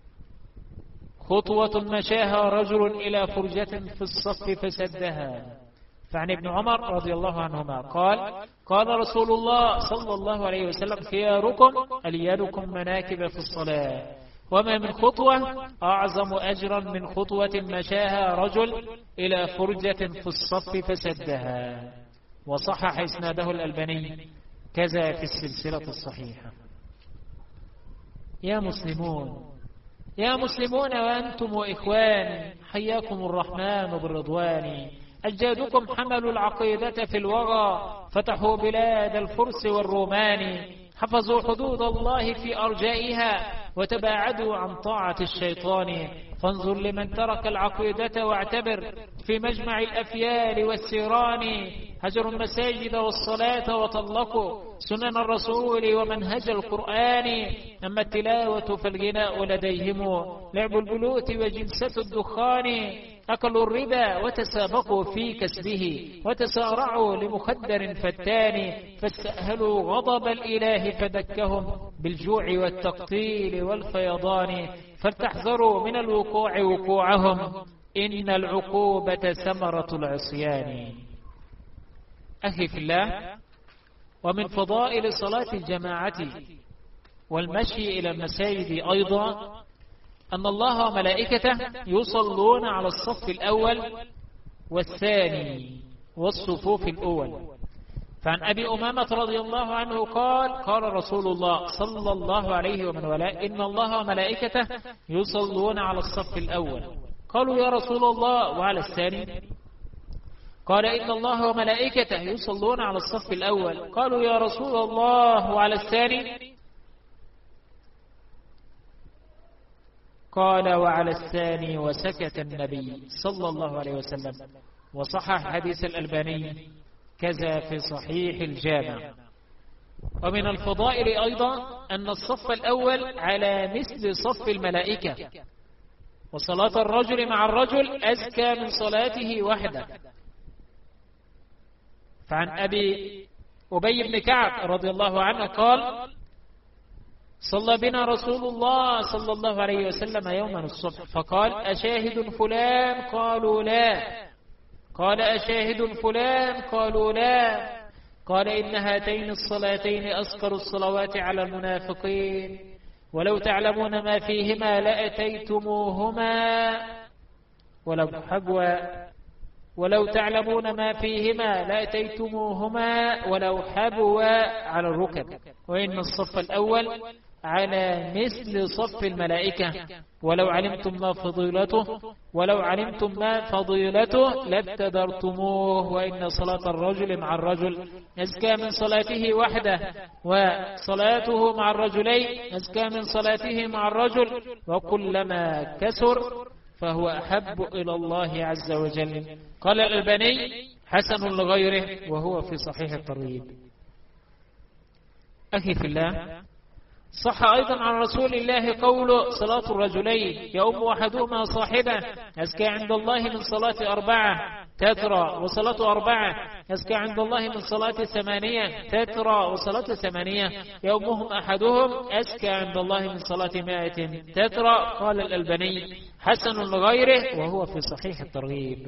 Speaker 1: خطوة مشاها رجل إلى فرجة في الصف فسدها. فعن ابن عمر رضي الله عنهما قال قال رسول الله صلى الله عليه وسلم خياركم ألينكم مناكب في الصلاة. وما من خطوة أعظم أجرا من خطوة مشاها رجل إلى فرجة في الصف فسدها. وصحح إسناده الألباني كذا في السلسلة الصحيحة. يا مسلمون يا مسلمون وأنتم وإخواني حياكم الرحمن بالرضوان. أجدادكم حملوا العقيدة في الوغى فتحوا بلاد الفرس والرومان حفظوا حدود الله في أرجائها وتباعدوا عن طاعة الشيطان. فانظر لمن ترك العقيدة واعتبر في مجمع الأفيال والسيران هجروا المساجد والصلاة وطلقوا سنن الرسول ومنهج القرآن. أما التلاوة فالغناء لديهم لعب البلوت وجنسة الدخان أكلوا الربا وتسابقوا في كسبه وتسارعوا لمخدر فتان فاستأهلوا غضب الإله فدكهم بالجوع والتقتيل والفيضان فلتحذروا من الوقوع وقوعهم إن العقوبة ثمرة العصيان. أخي في الله، ومن فضائل صلاة الجماعة والمشي إلى المساجد أيضا أن الله وملائكته يصلون على الصف الأول والثاني والصفوف الأول. فعن أبي أمامة رضي الله عنه قال قال رسول الله صلى الله عليه ومن والاه إن الله وملائكته يصلون على الصف الأول. قالوا يا رسول الله وعلى الثاني؟ قال إن الله وملائكته يصلون على الصف الأول. قالوا يا رسول الله وعلى الثاني؟ قال وعلى الثاني، وسكت النبي صلى الله عليه وسلم. وصحح حديث الألباني كذا في صحيح الجامع. ومن الفضائل أيضا أن الصف الأول على مثل صف الملائكة، وصلاة الرجل مع الرجل أزكى من صلاته وحده. فعن أبي أبي بن كعب رضي الله عنه قال صلى بنا رسول الله صلى الله عليه وسلم يوما الصبح فقال أشاهد فلان؟ قالوا لا. قال أشاهد فلان؟ قالوا لا. قال إن هاتين الصلاتين أثقل الصلوات على المنافقين ولو تعلمون ما فيهما لأتيتموهما ولو حبوا ولو تعلمون ما فيهما لأتيتموهما ولو حبوا على الركب. وإن الصف الأول على مثل صف الملائكة ولو علمتم ما فضيلته ولو علمتم ما فضيلته لابتدرتموه. وإن صلاة الرجل مع الرجل أزكى من صلاته وحده، وصلاته مع الرجلين أزكى من صلاته مع الرجل، وكلما كسر فهو أحب إلى الله عز وجل. قال الألباني حسن لغيره وهو في صحيح الترغيب. أخي في الله، صح أيضا عن رسول الله قول صلاة الرجلين يؤم أحدهما صاحبه أزكى عند الله من صلاة أربعة تترى، وصلاة أربعة أزكى عند الله من صلاة ثمانية تترى، وصلاة ثمانية يؤمهم أحدهم أزكى عند الله من صلاة مائة تترى. قال الألباني حسن لغيره وهو في صحيح الترغيب.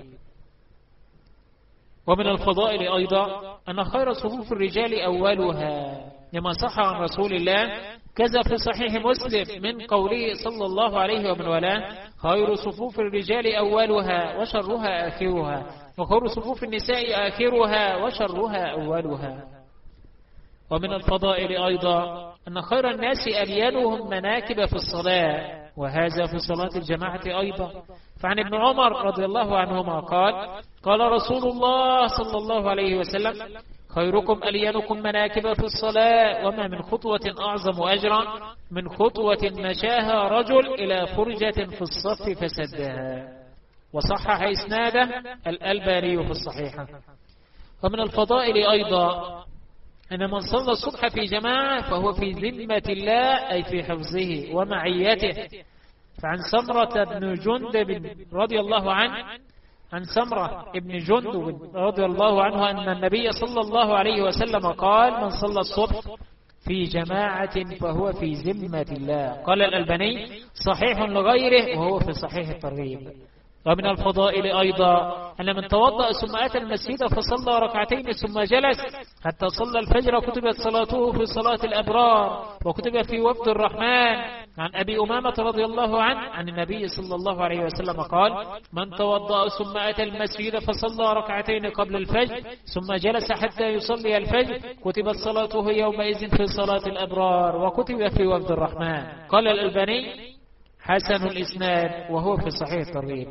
Speaker 1: ومن الفضائل أيضا أن خير صفوف الرجال أولها، لما صح عن رسول الله كذا في صحيح مسلم من قوله صلى الله عليه ومن والاه خير صفوف الرجال أولها وشرها آخرها، وخير صفوف النساء آخرها وشرها أولها. ومن الفضائل أيضا أن خير الناس ألينهم مناكب في الصلاة، وهذا في صلاة الجماعة أيضا. فعن ابن عمر رضي الله عنهما قال قال رسول الله صلى الله عليه وسلم خيركم ألينكم مناكب في الصلاة، وما من خطوة أعظم أجرا من خطوة مشاها رجل إلى فرجة في الصف فسدها. وصحح إسناده الألباني في الصحيحة. ومن الفضائل أيضا أن من صلى الصبح في جماعة فهو في ذمة الله، أي في حفظه ومعيته. فعن سمرة بن جندب رضي الله عنه عن سمرة بن جندب رضي الله عنه أن النبي صلى الله عليه وسلم قال من صلى الصبح في جماعة فهو في ذمة الله. قال الألباني صحيح لغيره وهو في صحيح الترغيب. ومن الفضائل أيضا أن من توضأ ثم أتى المسجد فصلى ركعتين ثم جلس حتى صلى الفجر كتبت صلاته في صلاة الأبرار وكتب في وفد الرحمن. عن أبي أمامة رضي الله عنه عن النبي صلى الله عليه وسلم قال من توضأ ثم أتى المسجد فصلى ركعتين قبل الفجر ثم جلس حتى يصلي الفجر كتبت صلاته يومئذ في صلاة الأبرار وكتب في وفد الرحمن. قال الألباني حسن الإسناد وهو في صحيح الترغيب.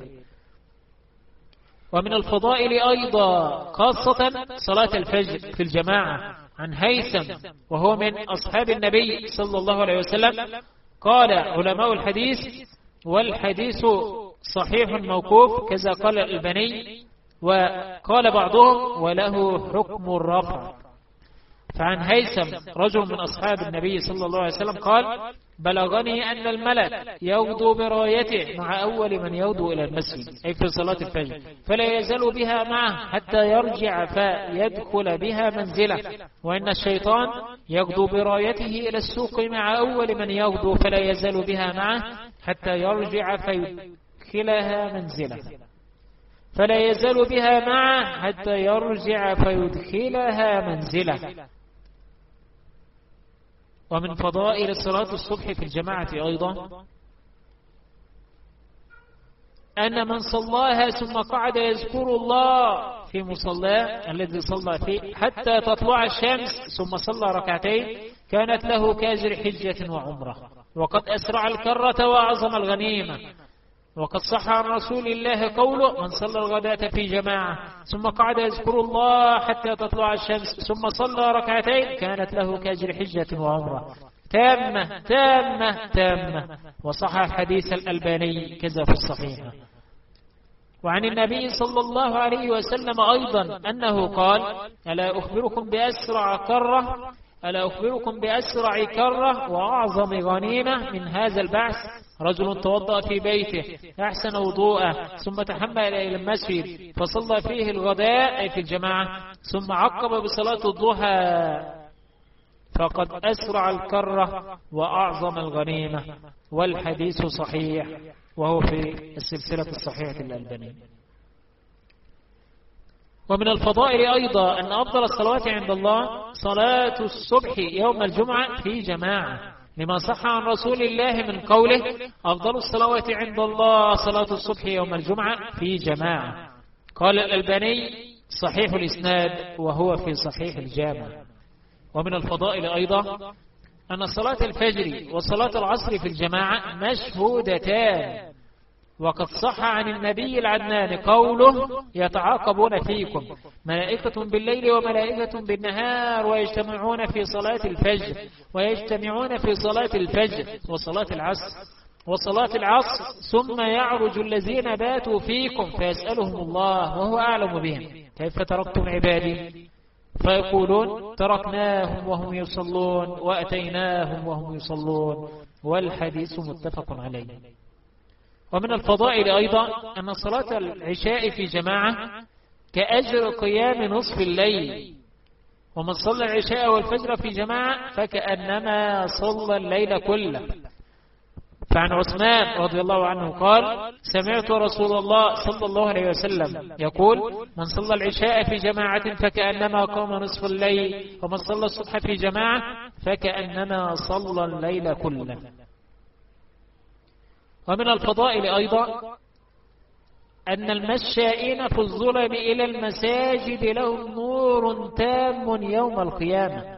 Speaker 1: ومن الفضائل أيضا خاصة صلاة الفجر في الجماعة عن هيثم وهو من أصحاب النبي صلى الله عليه وسلم قال علماء الحديث والحديث صحيح موقوف كذا قال الألباني، وقال بعضهم وله حكم الرفع. فعن هيثم رجل من أصحاب النبي صلى الله عليه وسلم قال بلغني أن الملك يغدو برايته مع أول من يغدو إلى المسجد أي في صلاة الفجر فلا يزال بها معه حتى يرجع فيدخل بها منزله، وإن الشيطان يغدو برايته إلى السوق مع أول من يغدو فلا يزال بها معه حتى يرجع فيدخلها منزله فلا يزال بها معه حتى يرجع فيدخلها منزله. ومن فضائل صلاة الصبح في الجماعة أيضا أن من صلاها ثم قعد يذكر الله في مصلاه الذي صلى فيه حتى تطلع الشمس ثم صلى ركعتين كانت له كأجر حجة وعمرة، وقد أسرع الكرة وأعظم الغنيمة. وقد صح عن رسول الله قوله من صلى الغداة في جماعة ثم قعد يذكر الله حتى تطلع الشمس ثم صلى ركعتين كانت له كأجر حجة وعمرة تامة تامة تامة. وصح حديث الألباني كذا في الصحيحة. وعن النبي صلى الله عليه وسلم أيضا أنه قال ألا أخبركم بأسرع كرة ألا أخبركم بأسرع كرة وأعظم غنيمة من هذا البعث رجل توضأ في بيته أحسن وضوءه ثم تحمل إلى المسجد فصلى فيه الغداء أي في الجماعة ثم عقب بصلاة الضحى فقد أسرع الكرة وأعظم الغنيمة. والحديث صحيح وهو في السلسلة الصحيحة الألبانية. ومن الفضائل أيضا أن أفضل الصلوات عند الله صلاة الصبح يوم الجمعة في جماعة لما صح عن رسول الله من قوله أفضل الصلوات عند الله صلاة الصبح يوم الجمعة في جماعة. قال الألباني صحيح الإسناد وهو في صحيح الجامع. ومن الفضائل أيضا أن صلاة الفجر وصلاة العصر في الجماعة مشهودتان، وقد صح عن النبي العدنان قوله يتعاقبون فيكم ملائكة بالليل وملائكة بالنهار ويجتمعون في صلاة الفجر ويجتمعون في صلاة الفجر وصلاة العصر وصلاة العصر ثم يعرج الذين باتوا فيكم فيسألهم الله وهو أعلم بهم كيف تركتم عبادي فيقولون تركناهم وهم يصلون وأتيناهم وهم يصلون. والحديث متفق عليه. ومن الفضائل أيضا أن صلاة العشاء في جماعة كأجر قيام نصف الليل، ومن صلى العشاء والفجر في جماعة فكأنما صلى الليل كله. فعن عثمان رضي الله عنه قال سمعت رسول الله صلى الله عليه وسلم يقول من صلى العشاء في جماعة فكأنما قام نصف الليل، ومن صلى الصبح في جماعة فكأنما صلى الليل كله. ومن الفضائل أيضا أن المشائين في الظلم إلى المساجد لهم نور تام يوم القيامة.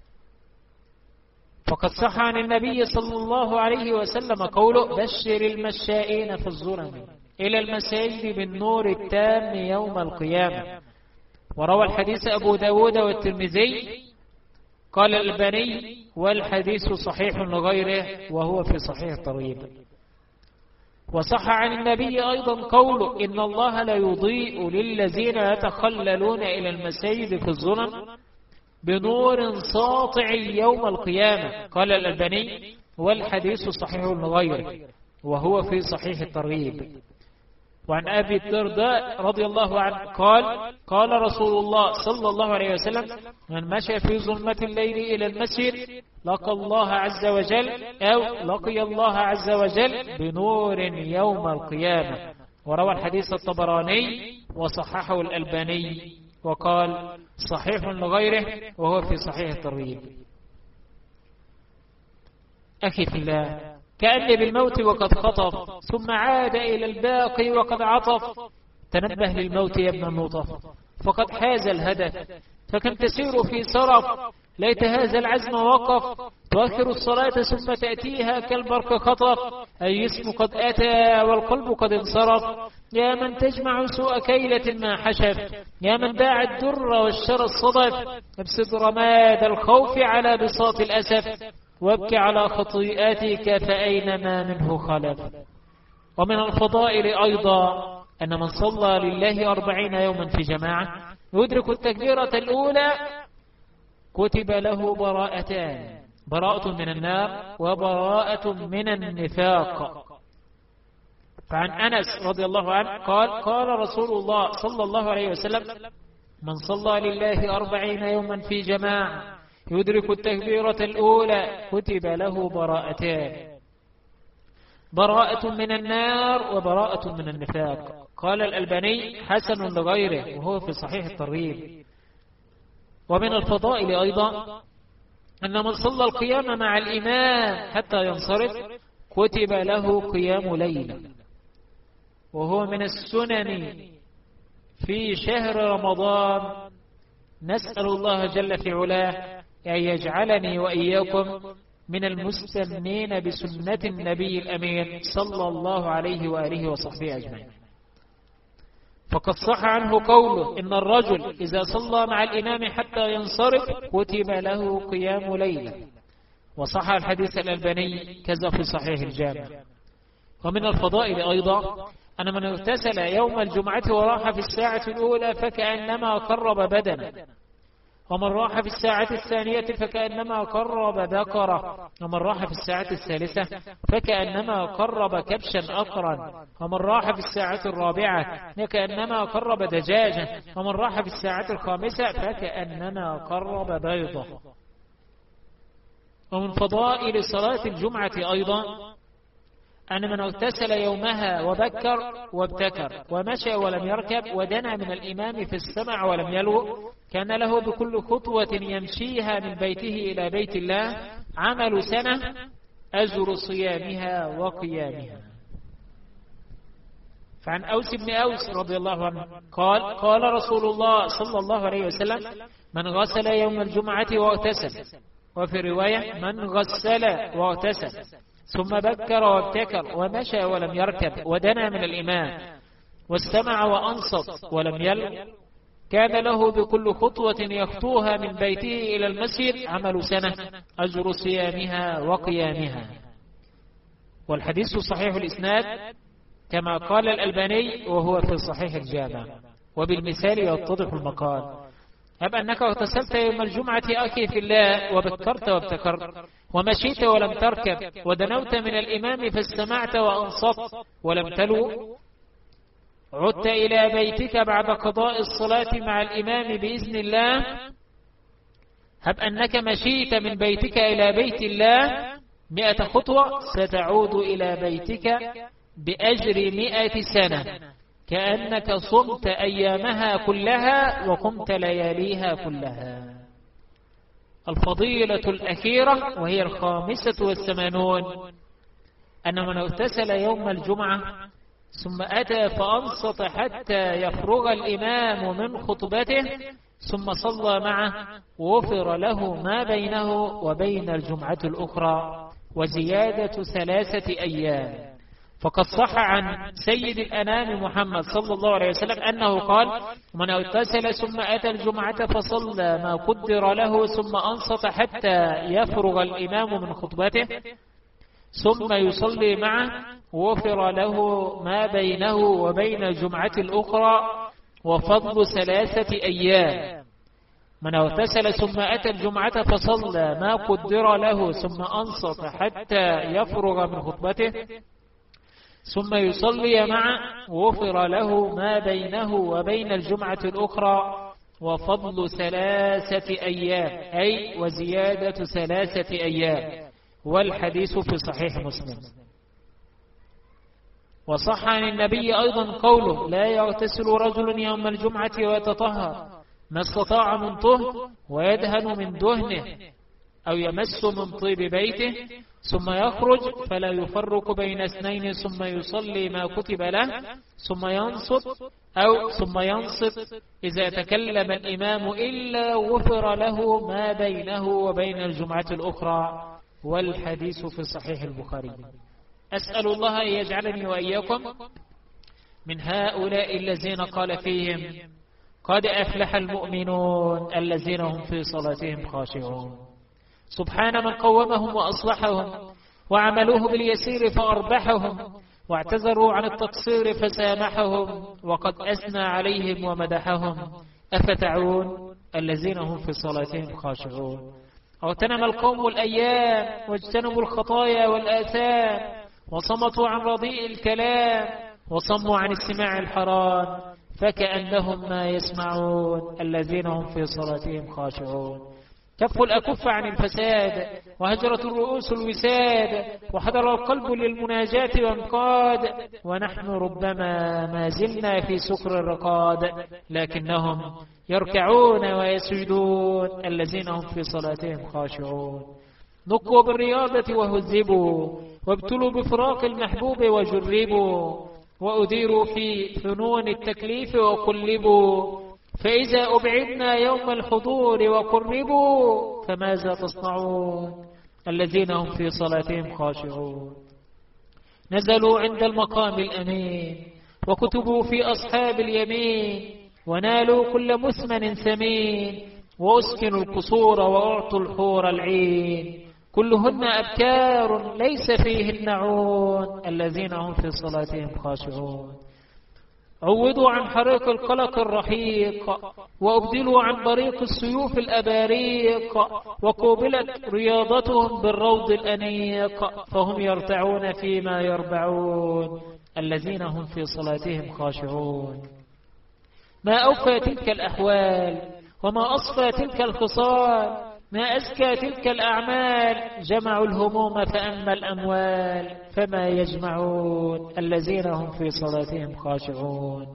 Speaker 1: فقد صح عن النبي صلى الله عليه وسلم قوله بشر المشائين في الظلم إلى المساجد بالنور التام يوم القيامة. وروى الحديث أبو داود والترمذي قال الألباني والحديث صحيح لغيره وهو في صحيح الترغيب. وصح عن النبي أيضا قوله إن الله لا يضيء للذين يتخللون إلى المساجد في الظلم بنور ساطع يوم القيامة. قال الألباني والحديث صحيح لغيره وهو في صحيح الترغيب. وعن أبي الدرداء رضي الله عنه قال قال رسول الله صلى الله عليه وسلم من مشى في ظلمة الليل إلى المسجد لقى الله عز وجل أو لقي الله عز وجل بنور يوم القيامة. وروى الحديث الطبراني وصححه الألباني وقال صحيح لغيره وهو في صحيح الترغيب. أخي في الله كأن بالموت وقد خطف ثم عاد إلى الباقي وقد عطف. تنبه للموت يا ابن النطف فقد حاز الهدف فكم تسير في سرف ليت هذا العزم وقف. تؤخر الصلاة ثم تأتيها كالبرق خطف أي اسم قد أتى والقلب قد انصرف. يا من تجمع سوء كيلة ما حشف يا من باع الدر والشر الصدف ابسط رماد الخوف على بساط الأسف وابكي على خطيئاتك فأينما منه خلف. ومن الفضائل أيضا أن من صلى لله أربعين يوما في جماعة يدرك التكبيرة الأولى كتب له براءتان، براءة من النار وبراءة من النفاق. فعن أنس رضي الله عنه قال قال رسول الله صلى الله عليه وسلم: من صلى لله أربعين يوما في جماعة يدرك التكبيرة الأولى كتب له براءتان، براءة من النار وبراءة من النفاق. قال الألباني: حسن لغيره، وهو في صحيح الترغيب. ومن الفضائل أيضا أن من صلى القيام مع الإمام حتى ينصرف كتب له قيام ليلة، وهو من السنن في شهر رمضان. نسأل الله جل في علاه أن يجعلني وإياكم من المستنين بسنة النبي الأمين صلى الله عليه وآله وصحبه أجمعين. فقد صح عنه قوله: إن الرجل إذا صلى مع الإمام حتى ينصرف كتب له قيام ليلة. وصح الحديث الألباني كذا في صحيح الجامع. ومن الفضائل أيضا أن من اغتسل يوم الجمعة وراح في الساعة الأولى فكأنما قرب بدنا، ومن راح في الساعة الثانية فكأنما قرب ذكره، ومن راح في الساعة الثالثة فكأنما قرب كبشا أقرا، ومن راح في الساعة الرابعة فكأنما قرب دجاجة، ومن راح في الساعة الخامسة فكأنما قرب بيضة. ومن فضائل صلاة الجمعة أيضا أن من اغتسل يومها وبكر وابتكر ومشى ولم يركب ودنا من الإمام في السمع ولم يلو كان له بكل خطوة يمشيها من بيته إلى بيت الله عمل سنة أجر صيامها وقيامها. فعن أوس بن أوس رضي الله عنه قال قال رسول الله صلى الله عليه وسلم: من غسل يوم الجمعة واغتسل، وفي رواية من غسل واغتسل، ثم بكر وابتكر ومشى ولم يركب ودنا من الإمام واستمع وأنصت ولم يلغ كان له بكل خطوة يخطوها من بيته إلى المسجد عمل سنة أجر صيامها وقيامها. والحديث صحيح الإسناد كما قال الألباني، وهو في صحيح الجامع. وبالمثال يتضح المقال. أب أنك اغتسلت يوم الجمعة أخي في الله وبكرت وابتكرت ومشيت ولم تركب ودنوت من الإمام فاستمعت وأنصت ولم تلو، عدت إلى بيتك بعد قضاء الصلاة مع الإمام بإذن الله. هب أنك مشيت من بيتك إلى بيت الله مئة خطوة ستعود إلى بيتك بأجر مئة سنة كأنك صمت أيامها كلها وقمت لياليها كلها. الفضيلة الأخيرة وهي الخامسة والثمانون أن من اغتسل يوم الجمعة ثم أتى فأنصت حتى يفرغ الإمام من خطبته ثم صلى معه وغفر له ما بينه وبين الجمعة الأخرى وزيادة ثلاثة أيام. فقد صح عن سيد الأنام محمد صلى الله عليه وسلم أنه قال: من اغتسل ثم أتى الجمعة فصلى ما قدر له ثم أنصت حتى يفرغ الإمام من خطبته ثم يصلي معه وغفر له ما بينه وبين الجمعة الأخرى وفضل ثلاثة أيام. من اغتسل ثم أتى الجمعة فصلى ما قدر له ثم أنصت حتى يفرغ من خطبته ثم يصلي معه وغفر له ما بينه وبين الجمعة الأخرى وفضل ثلاثة أيام، أي وزيادة ثلاثة أيام. والحديث في صحيح مسلم. وصح عن النبي أيضا قوله: لا يغتسل رجل يوم الجمعة ويتطهر ما استطاع من طهر ويدهن من دهنه أو يمس من طيب بيته ثم يخرج فلا يفرق بين اثنين ثم يصلي ما كتب له ثم ينصت أو ثم ينصت إذا تكلم الإمام إلا غفر له ما بينه وبين الجمعة الأخرى. والحديث في صحيح البخاري. أسأل الله أن يجعلني وإياكم من هؤلاء الذين قال فيهم: قد أفلح المؤمنون الذين هم في صلاتهم خاشعون. سبحان من قومهم وأصلحهم وعملوه باليسير فأربحهم واعتذروا عن التقصير فسامحهم وقد أثنى عليهم ومدحهم. أفتعون الذين هم في صلاتهم خاشعون. واغتنم القوم الأيام واجتنبوا الخطايا والآثام وصمتوا عن رديء الكلام وصموا عن استماع الحرام فكأنهم ما يسمعون الذين هم في صلاتهم خاشعون. كفوا الأكف عن الفساد وهجرت الرؤوس الوساد وحضر القلب للمناجاة وانقاد ونحن ربما ما زلنا في سكر الرقاد لكنهم يركعون ويسجدون الذين هم في صلاتهم خاشعون. نقوا بالرياضة وهذبوا وابتلوا بفراق المحبوب وجربوا وأديروا في فنون التكليف وقلبوا فإذا أبعدنا يوم الحضور وقربوا فماذا تصنعون الذين هم في صلاتهم خاشعون. نزلوا عند المقام الأمين وكتبوا في أصحاب اليمين ونالوا كل مثمن ثمين وأسكنوا القصور وأعطوا الحور العين كلهن أبكار ليس فيهن عون الذين هم في صلاتهم خاشعون. عوضوا عن حريق القلق الرحيق وأبدلوا عن بريق السيوف الأباريق وقوبلت رياضتهم بالروض الأنيق فهم يرتعون فيما يربعون الذين هم في صلاتهم خاشعون. ما أوفى تلك الأحوال وما أصفى تلك الخصال ما أزكى تلك الأعمال جمعوا الهموم فأما الأموال فما يجمعون الذين هم في صلاتهم خاشعون.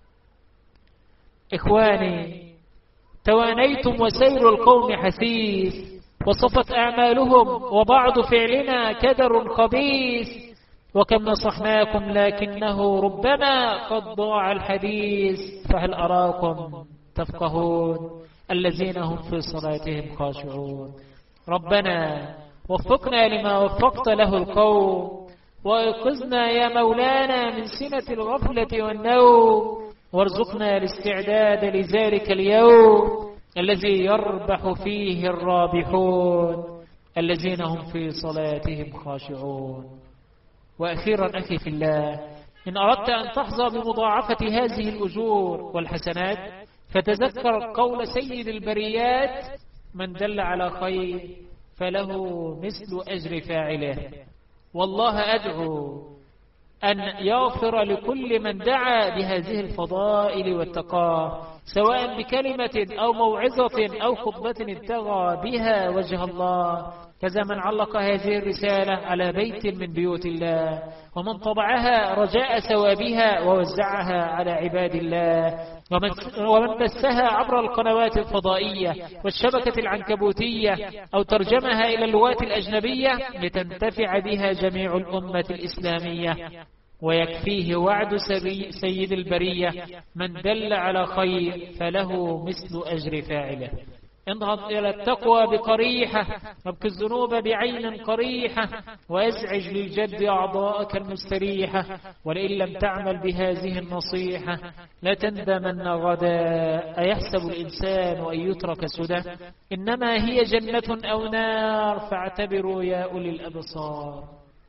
Speaker 1: إخواني توانيتم وسير القوم حثيث وصفت أعمالهم وبعض فعلنا كدر خبيث وكم نصحناكم لكنه ربما قد ضاع الحديث فهل أراكم تفقهون الذين هم في صلاتهم خاشعون. ربنا وفقنا لما وفقت له القوم وأيقظنا يا مولانا من سنة الغفلة والنوم وارزقنا الاستعداد لذلك اليوم الذي يربح فيه الرابحون الذين هم في صلاتهم خاشعون. وأخيرا أخي في الله إن أردت أن تحظى بمضاعفة هذه الأجور والحسنات فتذكر قول سيد البريات من دل على خير فله مثل أجر فاعله. والله أدعو أن يغفر لكل من دعا بهذه الفضائل والتقى سواء بكلمة أو موعظة أو خطبة ابتغى بها وجه الله كذا من علق هذه الرسالة على بيت من بيوت الله ومن طبعها رجاء ثوابها ووزعها على عباد الله ومن, ومن بثها عبر القنوات الفضائية والشبكة العنكبوتية أو ترجمها إلى اللغات الأجنبية لتنتفع بها جميع الأمة الإسلامية. ويكفيه وعد سيد البرية من دل على خير فله مثل أجر فاعله. انهض إلى التقوى بقريحة وابكي الذنوب بعين قريحة وازعج للجد أعضاءك المستريحة ولئن لم تعمل بهذه النصيحة لتندمن غدا. أيحسب الإنسان أن يترك سدى إنما هي جنة أو نار فاعتبروا يا أولي الأبصار.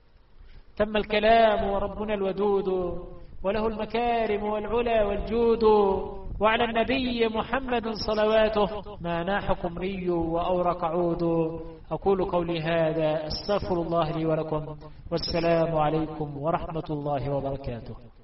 Speaker 1: تم الكلام وربنا الودود وله المكارم والعلا والجود وعلى النبي محمد صلواته ما ناح قمري وأورق عود. أقول قولي هذا أستغفر الله لي ولكم والسلام عليكم ورحمة الله وبركاته.